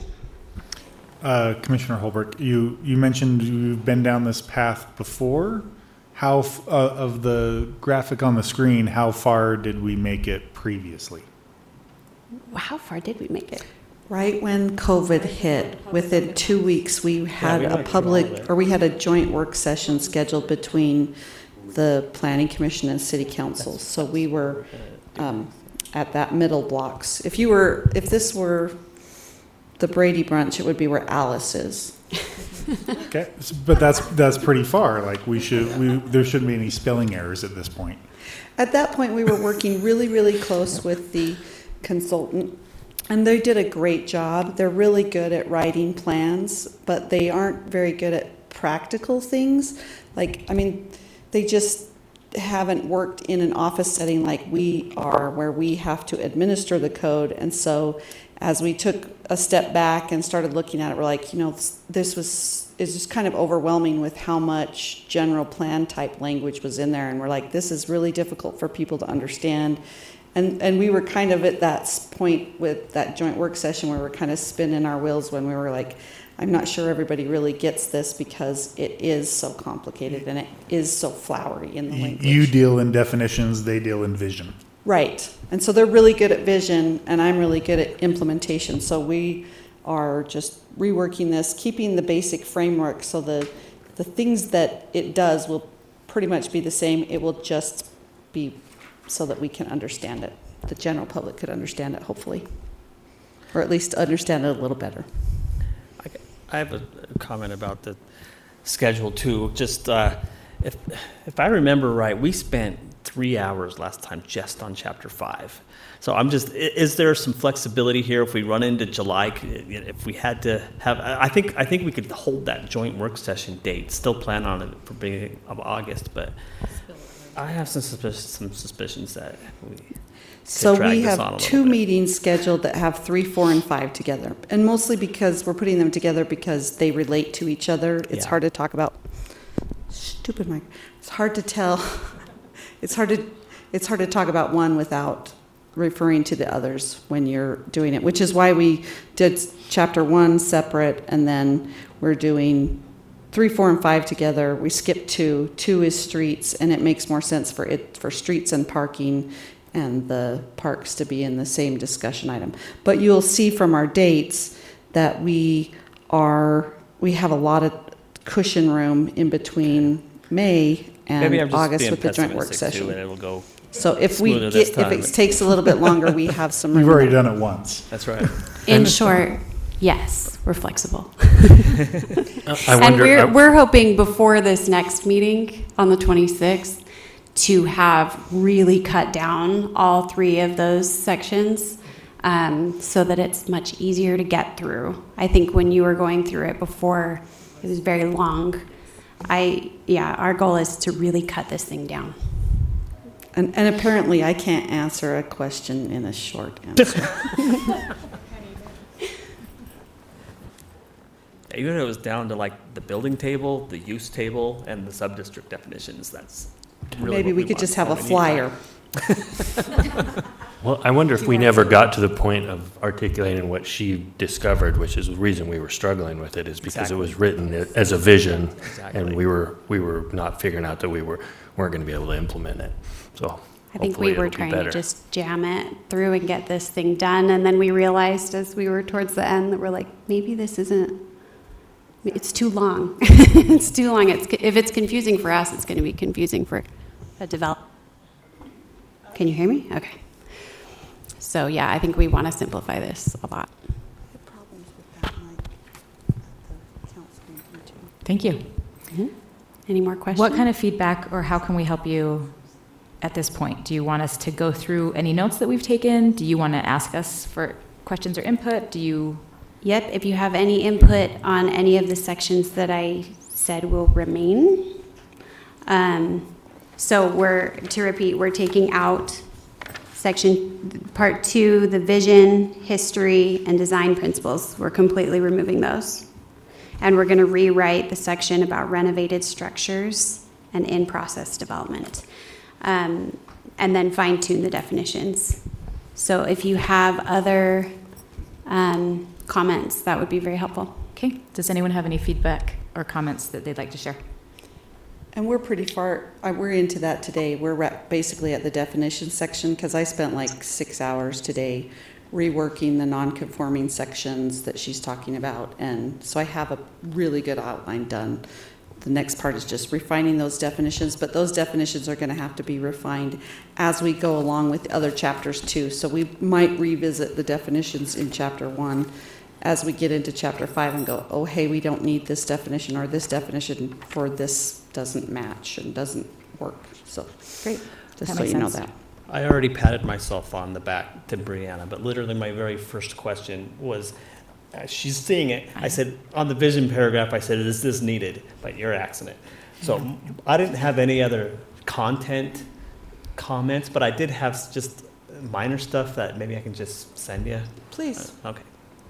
Uh, Commissioner Holbrook, you, you mentioned you've been down this path before. How, f- uh, of the graphic on the screen, how far did we make it previously? How far did we make it? Right when COVID hit, within two weeks, we had we a went through all public, that. or we had a joint work session scheduled between the Planning Commission and City Council. So we were um, at that middle blocks. If you were, if this were the Brady Brunch, it would be where Alice is. Okay, s- but that's, that's pretty far. Like we should, we, there shouldn't be any spelling errors at this point. At that point, we were working really, really close with the consultant, and they did a great job. They're really good at writing plans, but they aren't very good at practical things. Like, I mean, they just haven't worked in an office setting like we are, where we have to administer the code. And so as we took a step back and started looking at it, we're like, you know, this, this was, is just kind of overwhelming with how much general plan type language was in there. And we're like, this is really difficult for people to understand. And and we were kind of at that s- point with that joint work session where we're kind of spinning our wheels when we were like, I'm not sure everybody really gets this because it is so complicated and it is so flowery in the Y- language. You deal in definitions, they deal in vision. Right. And so they're really good at vision, and I'm really good at implementation. So we are just reworking this, keeping the basic framework so the the things that it does will pretty much be the same. It will just be so that we can understand it. The general public could understand it, hopefully. Or at least understand it a little better. I I have a a comment about the schedule too. Just uh, if if I remember right, we spent three hours last time just on chapter five. So I'm just, i- is there some flexibility here if we run into July? c- If we had to have, I I think I think we could hold that joint work session date. Still plan on it for beginning of August, but I have some suspicions, some suspicions that we. So drag we this on a have little two bit. meetings scheduled that have three, four, and five together. And mostly because we're putting them together because they relate to each other. It's Yeah. hard to talk about, stupid mic. It's hard to tell. It's hard to, it's hard to talk about one without referring to the others when you're doing it, which is why we did chapter one separate, and then we're doing three, four, and five together. We skipped two. Two is streets, and it makes more sense for it, for streets and parking and the parks to be in the same discussion item. But you'll see from our dates that we are, we have a lot of cushion room in between May Maybe I'm and just August being with the joint work pessimistic too, session. and it'll go. So if we smoother this get, if time. it takes a little bit longer, we have some room. You've already done it once. That's right. In short, yes, we're flexible. I And wonder, we're, I- we're hoping before this next meeting on the twenty-sixth to have really cut down all three of those sections um, so that it's much easier to get through. I think when you were going through it before, it was very long. I, yeah, our goal is to really cut this thing down. And, and apparently I can't answer a question in a short answer. Even if it was down to like the building table, the use table, and the sub-district definitions, that's really Maybe what we we could want. just have a We need flyer. Well, I wonder if we never got to the point of articulating what she discovered, which is the reason we were struggling with it, is because it was written as a vision, Exactly. and we were, we were not figuring out that we were, weren't going to be able to implement it. So I think hopefully we were it'll be trying to better. just jam it through and get this thing done, and then we realized as we were towards the end that we're like, maybe this isn't, it's too long. It's too long. It's, if it's confusing for us, it's going to be confusing for a developer. Can you hear me? Okay. So yeah, I think we want to simplify this a lot. Thank you. Mm-hmm. Any more questions? What kind of feedback or how can we help you at this point? Do you want us to go through any notes that we've taken? Do you want to ask us for questions or input? Do you? Yep, if you have any input on any of the sections that I said will remain. Um, so we're, to repeat, we're taking out section, part two, the vision, history, and design principles. We're completely removing those. And we're gonna rewrite the section about renovated structures and in-process development. Um, and then fine tune the definitions. So if you have other um, comments, that would be very helpful. Okay. Does anyone have any feedback or comments that they'd like to share? And we're pretty far, uh, we're into that today. We're ra- basically at the definition section because I spent like six hours today reworking the non-conforming sections that she's talking about. And so I have a really good outline done. The next part is just refining those definitions, but those definitions are going to have to be refined as we go along with the other chapters too. So we might revisit the definitions in chapter one as we get into chapter five and go, oh, hey, we don't need this definition, or this definition for this doesn't match and doesn't work. So Great. just That so makes you know sense. that. I already patted myself on the back to Brianna, but literally my very first question was, as she's seeing it, I said, on the vision paragraph, I said, is this needed? But you're axing it. So I didn't have any other content comments, but I did have just minor stuff that maybe I can just send you. Please. Uh, Okay.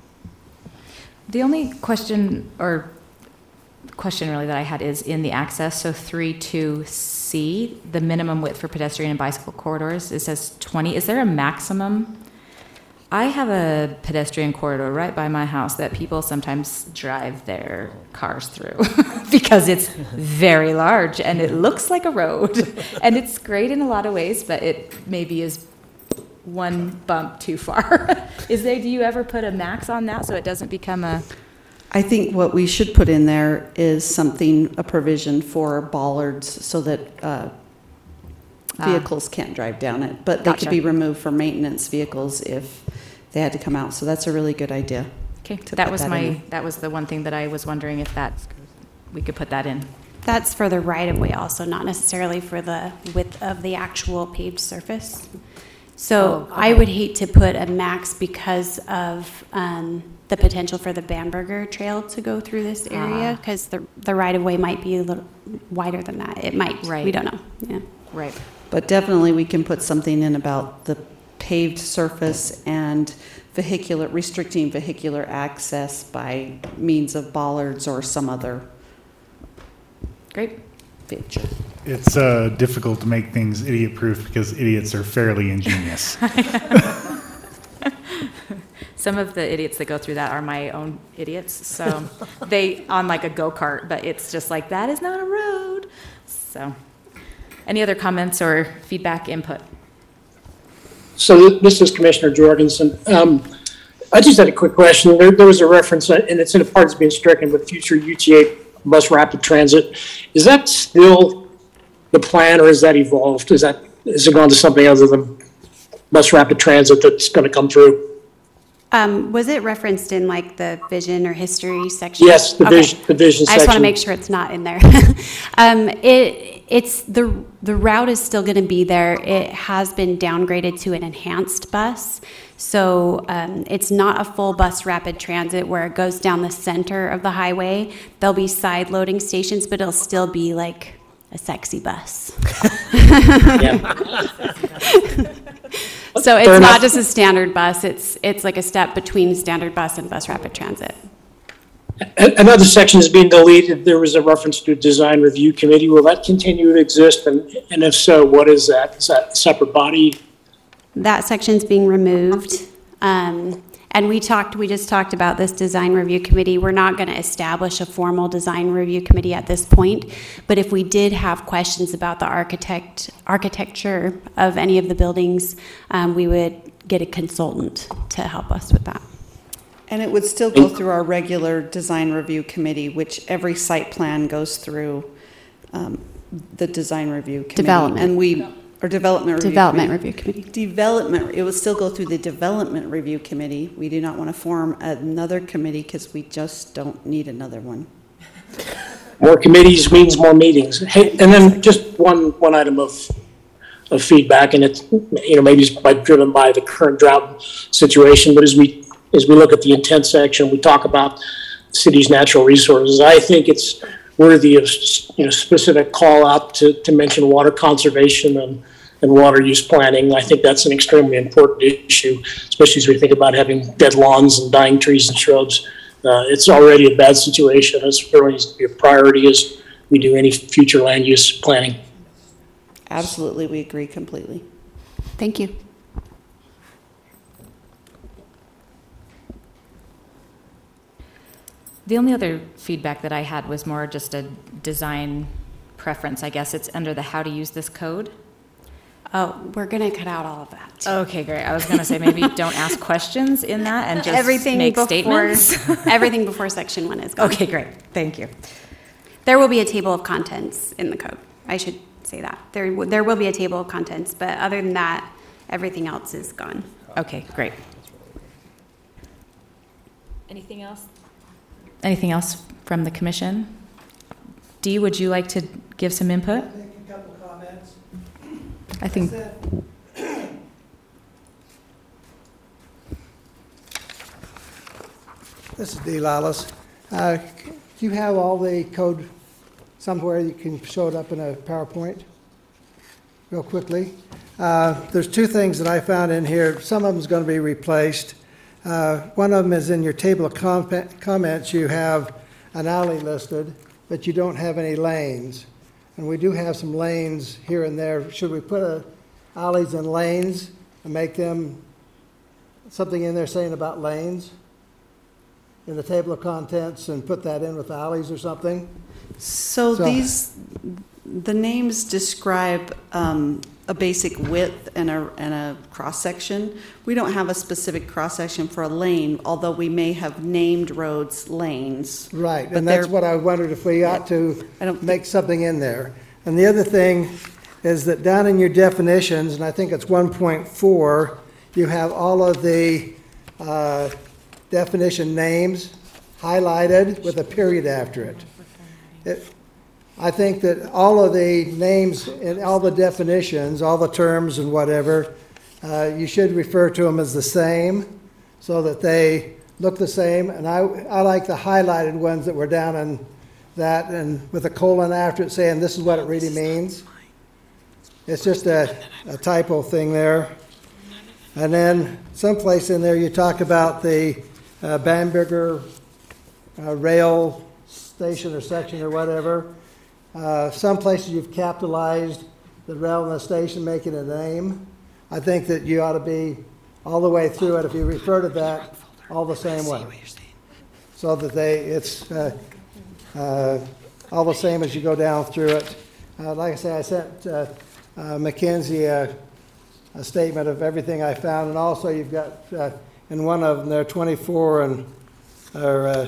The only question or question really that I had is in the access. So three two C, the minimum width for pedestrian and bicycle corridors, it says twenty. Is there a maximum? I have a pedestrian corridor right by my house that people sometimes drive their cars through because it's very large and it looks like a road. And it's great in a lot of ways, but it maybe is one bump too far. Is there, do you ever put a max on that so it doesn't become a... I think what we should put in there is something, a provision for bollards so that uh, Ah. vehicles can't drive down it, but they Gotcha. could be removed for maintenance vehicles if they had to come out. So that's a really good idea. Okay, to that put was that in my, there. that was the one thing that I was wondering if that, we could put that in. That's for the right-of-way also, not necessarily for the width of the actual paved surface. So Oh, I okay. would hate to put a max because of um, the potential for the Bamberger Trail to go through this area, Ah. because the, the right-of-way might be a little wider than that. It might, we Right. don't know, yeah. Right. But definitely we can put something in about the paved surface and vehicular, restricting vehicular access by means of bollards or some other Great. feature. It's uh, difficult to make things idiot-proof because idiots are fairly ingenious. Some of the idiots that go through that are my own idiots. So they, on like a go-kart, but it's just like, that is not a road. So any other comments or feedback, input? So th- this is Commissioner Jorgensen. Um, I just had a quick question. There, there was a reference, uh, and it's in a part that's being stricken with future U T A bus rapid transit. Is that still the plan, or is that evolved? Is that, is it gone to something other than bus rapid transit that's going to come through? Um, was it referenced in like the vision or history section? Yes, the Okay. vision, the vision I just want to section. make sure it's not in there. um, it, it's the the route is still going to be there. It has been downgraded to an enhanced bus, so um, it's not a full bus rapid transit where it goes down the center of the highway. There'll be side loading stations, but it'll still be like a sexy bus. Yeah. So it's Fair not enough. just a standard bus, it's, it's like a step between standard bus and bus rapid transit. A- Another section is being deleted. There was a reference to a design review committee. Will that continue to exist? And, and if so, what is that? Is that a separate body? That section's being removed. Um, and we talked, we just talked about this design review committee. We're not going to establish a formal design review committee at this point, but if we did have questions about the architect, architecture of any of the buildings, um, we would get a consultant to help us with that. And it would still go through our regular design review committee, which every site plan goes through um, the design review committee. Development. And we, or development review. Development committee. review committee. Development, it would still go through the development review committee. We do not want to form another committee because we just don't need another one. More committees means more meetings. Hey, and then just one, one item of, of feedback, and it's, you know, maybe it's by, driven by the current drought situation, but as we, as we look at the intent section, we talk about the city's natural resources. I think it's worthy of, you know, specific call out to, to mention water conservation and, and water use planning. I think that's an extremely important issue, especially as we think about having dead lawns and dying trees and shrubs. Uh, it's already a bad situation. It really needs to be a priority as we do any future land use planning. Absolutely, we agree completely. Thank you. The only other feedback that I had was more just a design preference, I guess. It's under the how to use this code. Oh, we're going to cut out all of that. Okay, great. I was going to say maybe don't ask questions in that and just everything make before, statements. Everything before section one is gone. Okay, great. Thank you. There will be a table of contents in the code. I should say that. There, w- there will be a table of contents, but other than that, everything else is gone. Okay, great. Anything else? Anything else from the commission? Dee, would you like to give some input? I think a couple comments. I think. This is Dee Lillis. Uh, Do you have all the code somewhere you can show it up in a PowerPoint? Real quickly. Uh, There's two things that I found in here. Some of them is going to be replaced. Uh, One of them is in your table of com- comments, you have an alley listed, but you don't have any lanes. And we do have some lanes here and there. Should we put a alleys and lanes and make them something in there saying about lanes in the table of contents and put that in with alleys or something? So So- these, the names describe um, a basic width and a, and a cross-section. We don't have a specific cross-section for a lane, although we may have named roads lanes. Right, But and that's they're- what I wondered if we ought to I don't make something in there. And the other thing is that down in your definitions, and I think it's one point four, you have all of the uh, definition names highlighted with a period after it. It- I think that all of the names and all the definitions, all the terms and whatever, uh, you should refer to them as the same so that they look the same. And I, I like the highlighted ones that were down in that and with a colon after it saying this is what it really means. It's just a, a typo thing there. And then someplace in there you talk about the uh, Bamberger uh, rail station or section or whatever. Uh, Some places you've capitalized the rail and the station, making a name. I think that you ought to be all the way through it, if you refer to that, all the same way. So that they, it's uh, uh, all the same as you go down through it. Uh, Like I say, I sent uh, uh, Mackenzie a, a statement of everything I found, and also you've got, uh, in one of them, there, twenty-four and, or uh,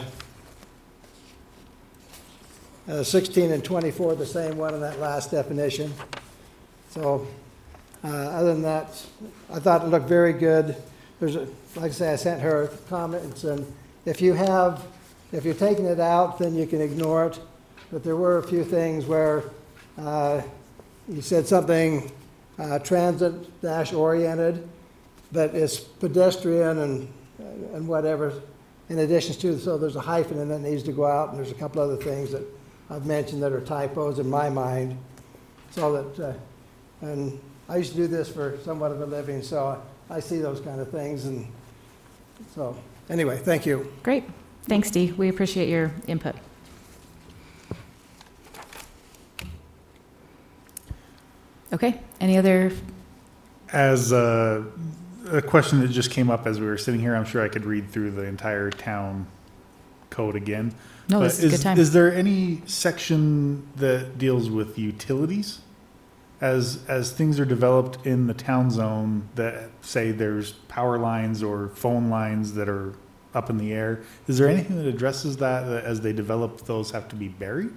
Uh, sixteen and twenty-four, the same one in that last definition. So, uh, other than that, I thought it looked very good. There's a, like I say, I sent her comments, and if you have, if you're taking it out, then you can ignore it. But there were a few things where uh, you said something uh, transit dash oriented, but it's pedestrian and and whatever in addition to, so there's a hyphen and that needs to go out, and there's a couple other things that I've mentioned that are typos in my mind. so that, uh, and I used to do this for somewhat of a living, so I see those kind of things, and so, anyway, thank you. Great. Thanks, Dee. We appreciate your input. Okay, any other? As a, a question that just came up as we were sitting here, I'm sure I could read through the entire town code again. No, But this is a good time. Is there any section that deals with utilities? As, as things are developed in the town zone that say there's power lines or phone lines that are up in the air, is there anything that addresses that, that as they develop, those have to be buried?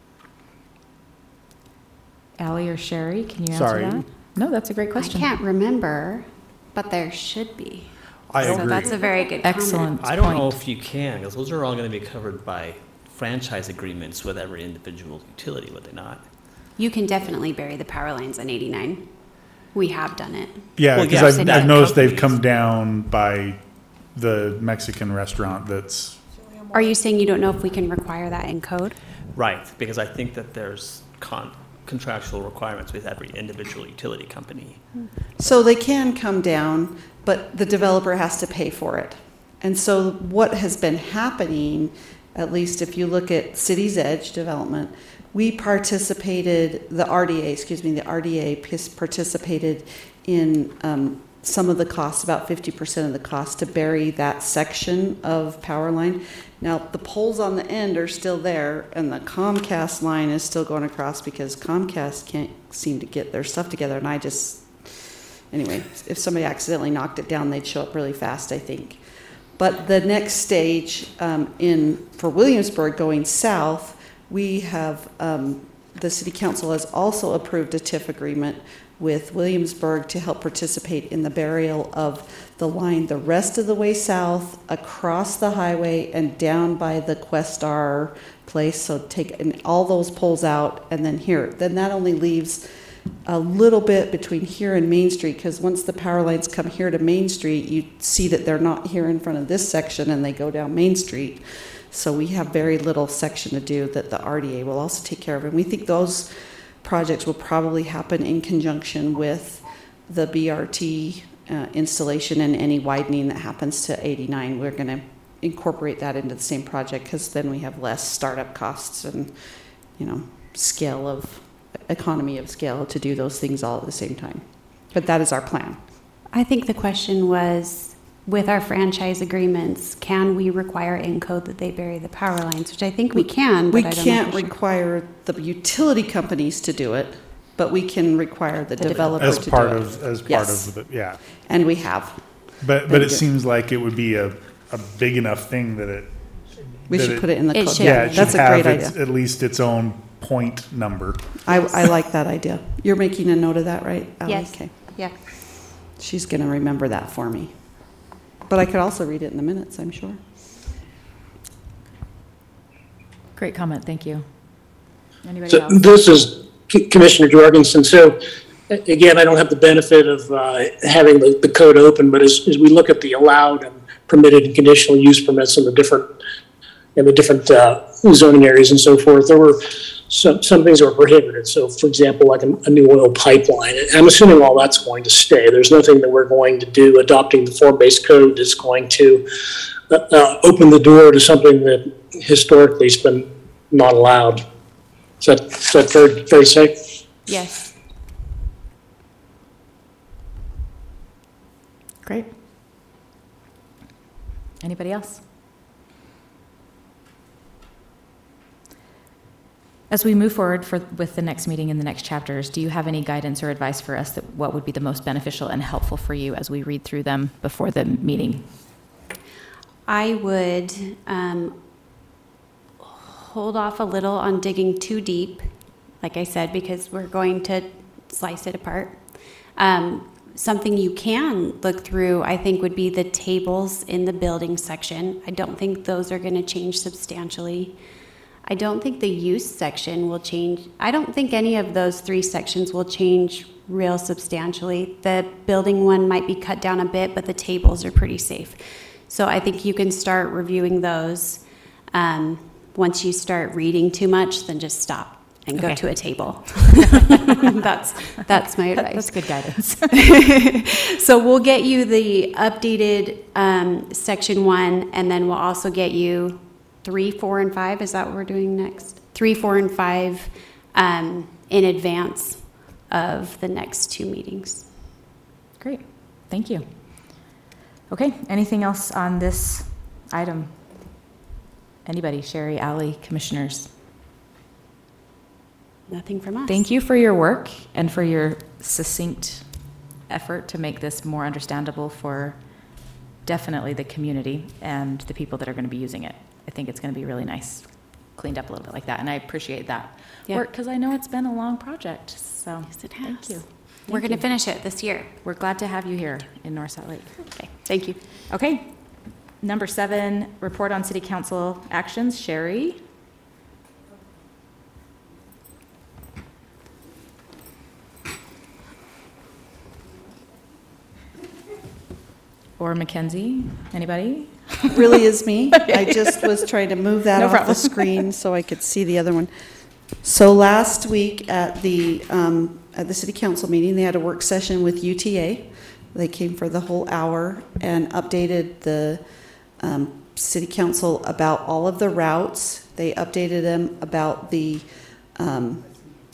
Allie or Sherry, can you answer Sorry. that? No, that's a great I question. can't remember, but there should be. I So agree. that's a very good comment. Excellent I don't point. know if you can, because those are all going to be covered by franchise agreements with every individual utility, would they not? You can definitely bury the power lines on eighty-nine. We have done it. Yeah, Well, because yes, I've, that I've noticed they've companies- come down by the Mexican restaurant that's, Are you saying you don't know if we can require that in code? Right, because I think that there's con- contractual requirements with every individual utility company. So they can come down, but the developer has to pay for it. And so what has been happening, at least if you look at City's Edge development, we participated, the R D A, excuse me, the R D A pis- participated in um, some of the costs, about fifty percent of the cost, to bury that section of power line. Now, the poles on the end are still there, and the Comcast line is still going across because Comcast can't seem to get their stuff together, and I just, anyway, if somebody accidentally knocked it down, they'd show up really fast, I think. But the next stage um, in, for Williamsburg going south, we have, um, the city council has also approved a T I F agreement with Williamsburg to help participate in the burial of the line the rest of the way south, across the highway, and down by the Questar place. So take and all those poles out, and then here. Then that only leaves a little bit between here and Main Street, because once the power lines come here to Main Street, you see that they're not here in front of this section, and they go down Main Street. So we have very little section to do that the R D A will also take care of. And we think those projects will probably happen in conjunction with the B R T uh, installation and any widening that happens to eighty-nine. We're going to incorporate that into the same project, because then we have less startup costs and, you know, scale of, economy of scale to do those things all at the same time. But that is our plan. I think the question was, with our franchise agreements, can we require in code that they bury the power lines? Which I think we can, but We I don't know can't for sure. require the utility companies to do it, but we can require the developer as to do it. part of, as part Yes. of the, yeah. And we have. But, but Very it good. seems like it would be a, a big enough thing that it. We that should put it in the It code. should. Yeah, it should That's a have great its, idea. at least its own point number. I, I like that idea. You're making a note of that, right, Ally? Yes. Okay. Yeah. She's going to remember that for me. But I could also read it in the minutes, I'm sure. Great comment, thank you. Anybody So else? this is C- Commissioner Jorgensen. So a- again, I don't have the benefit of uh, having the, the code open, but as, as we look at the allowed and permitted and conditional use permits in the different in the different uh, zoning areas and so forth, there were some, some things that were prohibited. So for example, like a, a new oil pipeline. I'm assuming all that's going to stay. There's nothing that we're going to do adopting the form-based code that's going to uh, uh, open the door to something that historically has been not allowed. Is that, is that fair, fair to say? Yes. Great. Anybody else? As we move forward for, with the next meeting and the next chapters, do you have any guidance or advice for us that what would be the most beneficial and helpful for you as we read through them before the meeting? I would um, hold off a little on digging too deep, like I said, because we're going to slice it apart. Um, something you can look through, I think, would be the tables in the building section. I don't think those are going to change substantially. I don't think the use section will change. I don't think any of those three sections will change real substantially. The building one might be cut down a bit, but the tables are pretty safe. So I think you can start reviewing those. Um, once you start reading too much, then just stop and go Okay. to a table. That's, that's my advice. That's good guidance. So we'll get you the updated um, section one, and then we'll also get you three, four, and five. Is that what we're doing next? Three, four, and five um, in advance of the next two meetings. Great, thank you. Okay, anything else on this item? Anybody? Sherry, Ally, commissioners? Nothing from us. Thank you for your work and for your succinct effort to make this more understandable for definitely the community and the people that are going to be using it. I think it's going to be really nice, cleaned up a little bit like that, and I appreciate that Yeah. work because I know it's been a long project. So Yes, it thank has. you. We're Thank going to you. finish it this year. We're glad to have you here in North Salt Lake. Okay, thank you. Okay, number seven, report on city council actions. Sherry? Or Mackenzie? Anybody? Really is me. I just was trying to move that No off problem. the screen so I could see the other one. So last week at the, um, at the city council meeting, they had a work session with U T A. They came for the whole hour and updated the um, city council about all of the routes. They updated them about the um,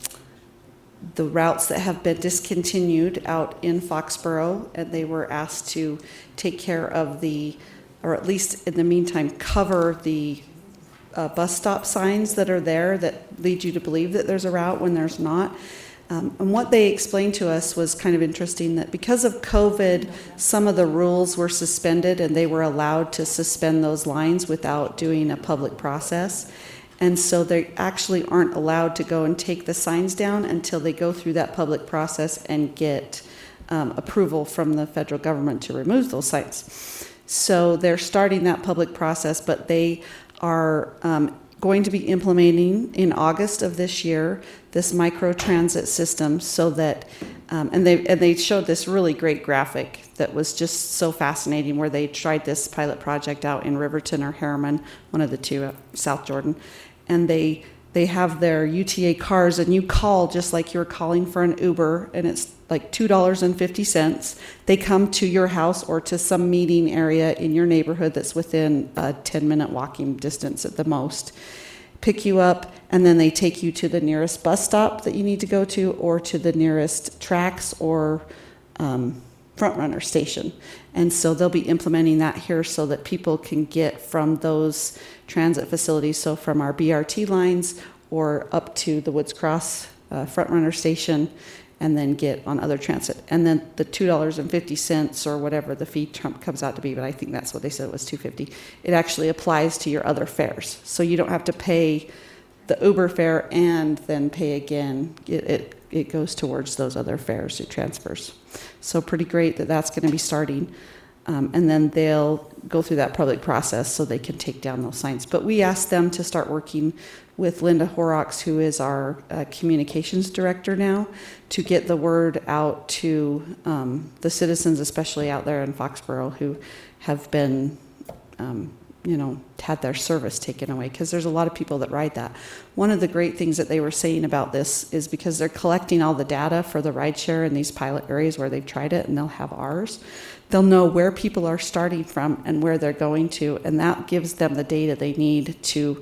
the routes that have been discontinued out in Foxborough, and they were asked to take care of the, or at least in the meantime, cover the uh, bus stop signs that are there that lead you to believe that there's a route when there's not. Um, and what they explained to us was kind of interesting, that because of COVID, some of the rules were suspended and they were allowed to suspend those lines without doing a public process. And so they actually aren't allowed to go and take the signs down until they go through that public process and get um, approval from the federal government to remove those signs. So they're starting that public process, but they are um, going to be implementing in August of this year this micro transit system so that, um, and they and they showed this really great graphic that was just so fascinating, where they tried this pilot project out in Riverton or Harriman, one of the two, uh, South Jordan, and they they have their U T A cars, and you call just like you're calling for an Uber, and it's like two dollars and fifty cents. They come to your house or to some meeting area in your neighborhood that's within a ten minute walking distance at the most, pick you up, and then they take you to the nearest bus stop that you need to go to, or to the nearest tracks or um, front runner station. And so they'll be implementing that here so that people can get from those transit facilities, so from our B R T lines or up to the Woods Cross uh, front runner station, and then get on other transit. And then the two dollars and fifty cents or whatever the fee trump comes out to be, but I think that's what they said it was two dollars and fifty cents. It actually applies to your other fares. So you don't have to pay the Uber fare and then pay again. It, it, it goes towards those other fares, it transfers. So pretty great that that's going to be starting. Um, and then they'll go through that public process so they can take down those signs. But we asked them to start working with Linda Horrocks, who is our uh, communications director now, to get the word out to um, the citizens, especially out there in Foxborough, who have been, um, you know, had their service taken away, because there's a lot of people that ride that. One of the great things that they were saying about this is because they're collecting all the data for the rideshare in these pilot areas where they've tried it, and they'll have ours. They'll know where people are starting from and where they're going to, and that gives them the data they need to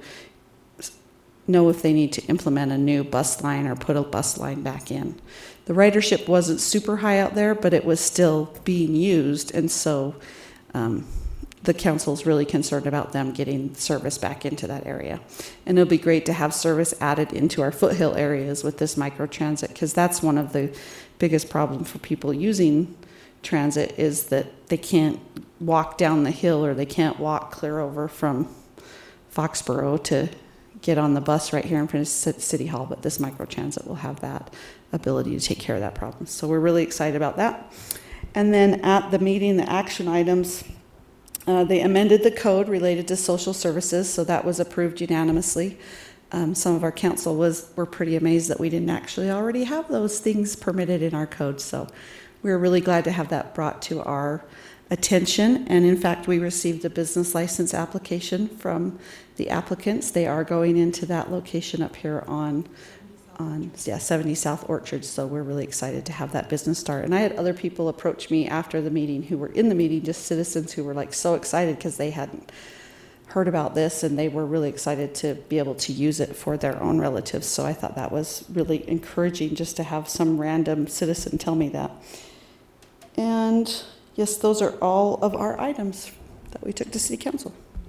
know if they need to implement a new bus line or put a bus line back in. The ridership wasn't super high out there, but it was still being used, and so um, the council's really concerned about them getting service back into that area. And it'll be great to have service added into our foothill areas with this microtransit, because that's one of the biggest problems for people using transit, is that they can't walk down the hill, or they can't walk clear over from Foxborough to get on the bus right here in front of City Hall, but this microtransit will have that ability to take care of that problem. So we're really excited about that. And then at the meeting, the action items, uh, they amended the code related to social services, so that was approved unanimously. Um, some of our council was were pretty amazed that we didn't actually already have those things permitted in our code, so we were really glad to have that brought to our attention. And in fact, we received a business license application from the applicants. They are going into that location up here on on, yeah, seventy South Orchard, so we're really excited to have that business start. And I had other people approach me after the meeting who were in the meeting, just citizens who were like so excited because they hadn't heard about this and they were really excited to be able to use it for their own relatives. So I thought that was really encouraging just to have some random citizen tell me that. And yes, those are all of our items that we took to City Council.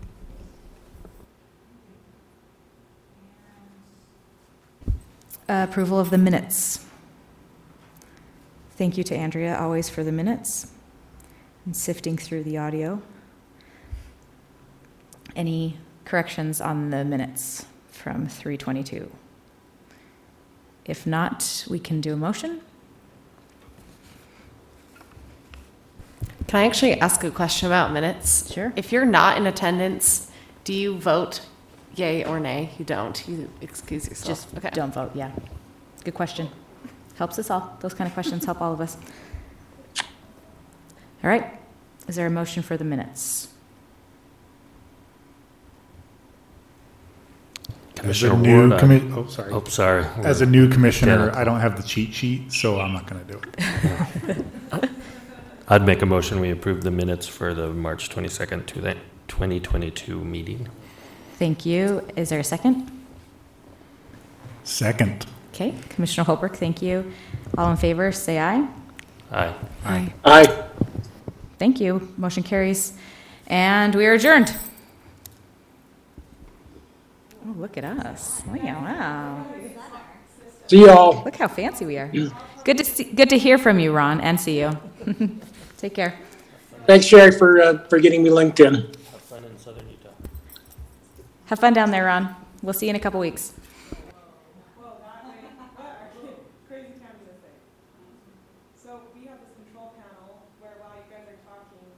Uh, approval of the minutes. Thank you to Andrea always for the minutes and sifting through the audio. Any corrections on the minutes from three twenty-two? If not, we can do a motion. Can I actually ask a question about minutes? Sure. If you're not in attendance, do you vote yay or nay? You don't. You excuse yourself. Just okay. don't vote, yeah. Good question. Helps us all. Those kind of questions help all of us. All right. Is there a motion for the minutes? Commissioner As a new Ward, I- commi- oh, sorry. Oh, sorry. As a new commissioner, Yeah. I don't have the cheat sheet, so I'm not going to do it. I'd make a motion, we approve the minutes for the March twenty-second, twenty twenty-two meeting. Thank you. Is there a second? Second. Okay. Commissioner Holbrook, thank you. All in favor, say aye. Aye. Aye. Aye. Thank you. Motion carries. And we are adjourned. Oh, look at us. Wow. wow. See y'all. Look how fancy we are. Good to see, good to hear from you, Ron, and see you. Take care. Thanks, Sherry, for, uh, for getting me linked in. Have fun in southern Utah. Have fun down there, Ron. We'll see you in a couple weeks. Crazy time to say. So we have this control panel where while you guys are talking,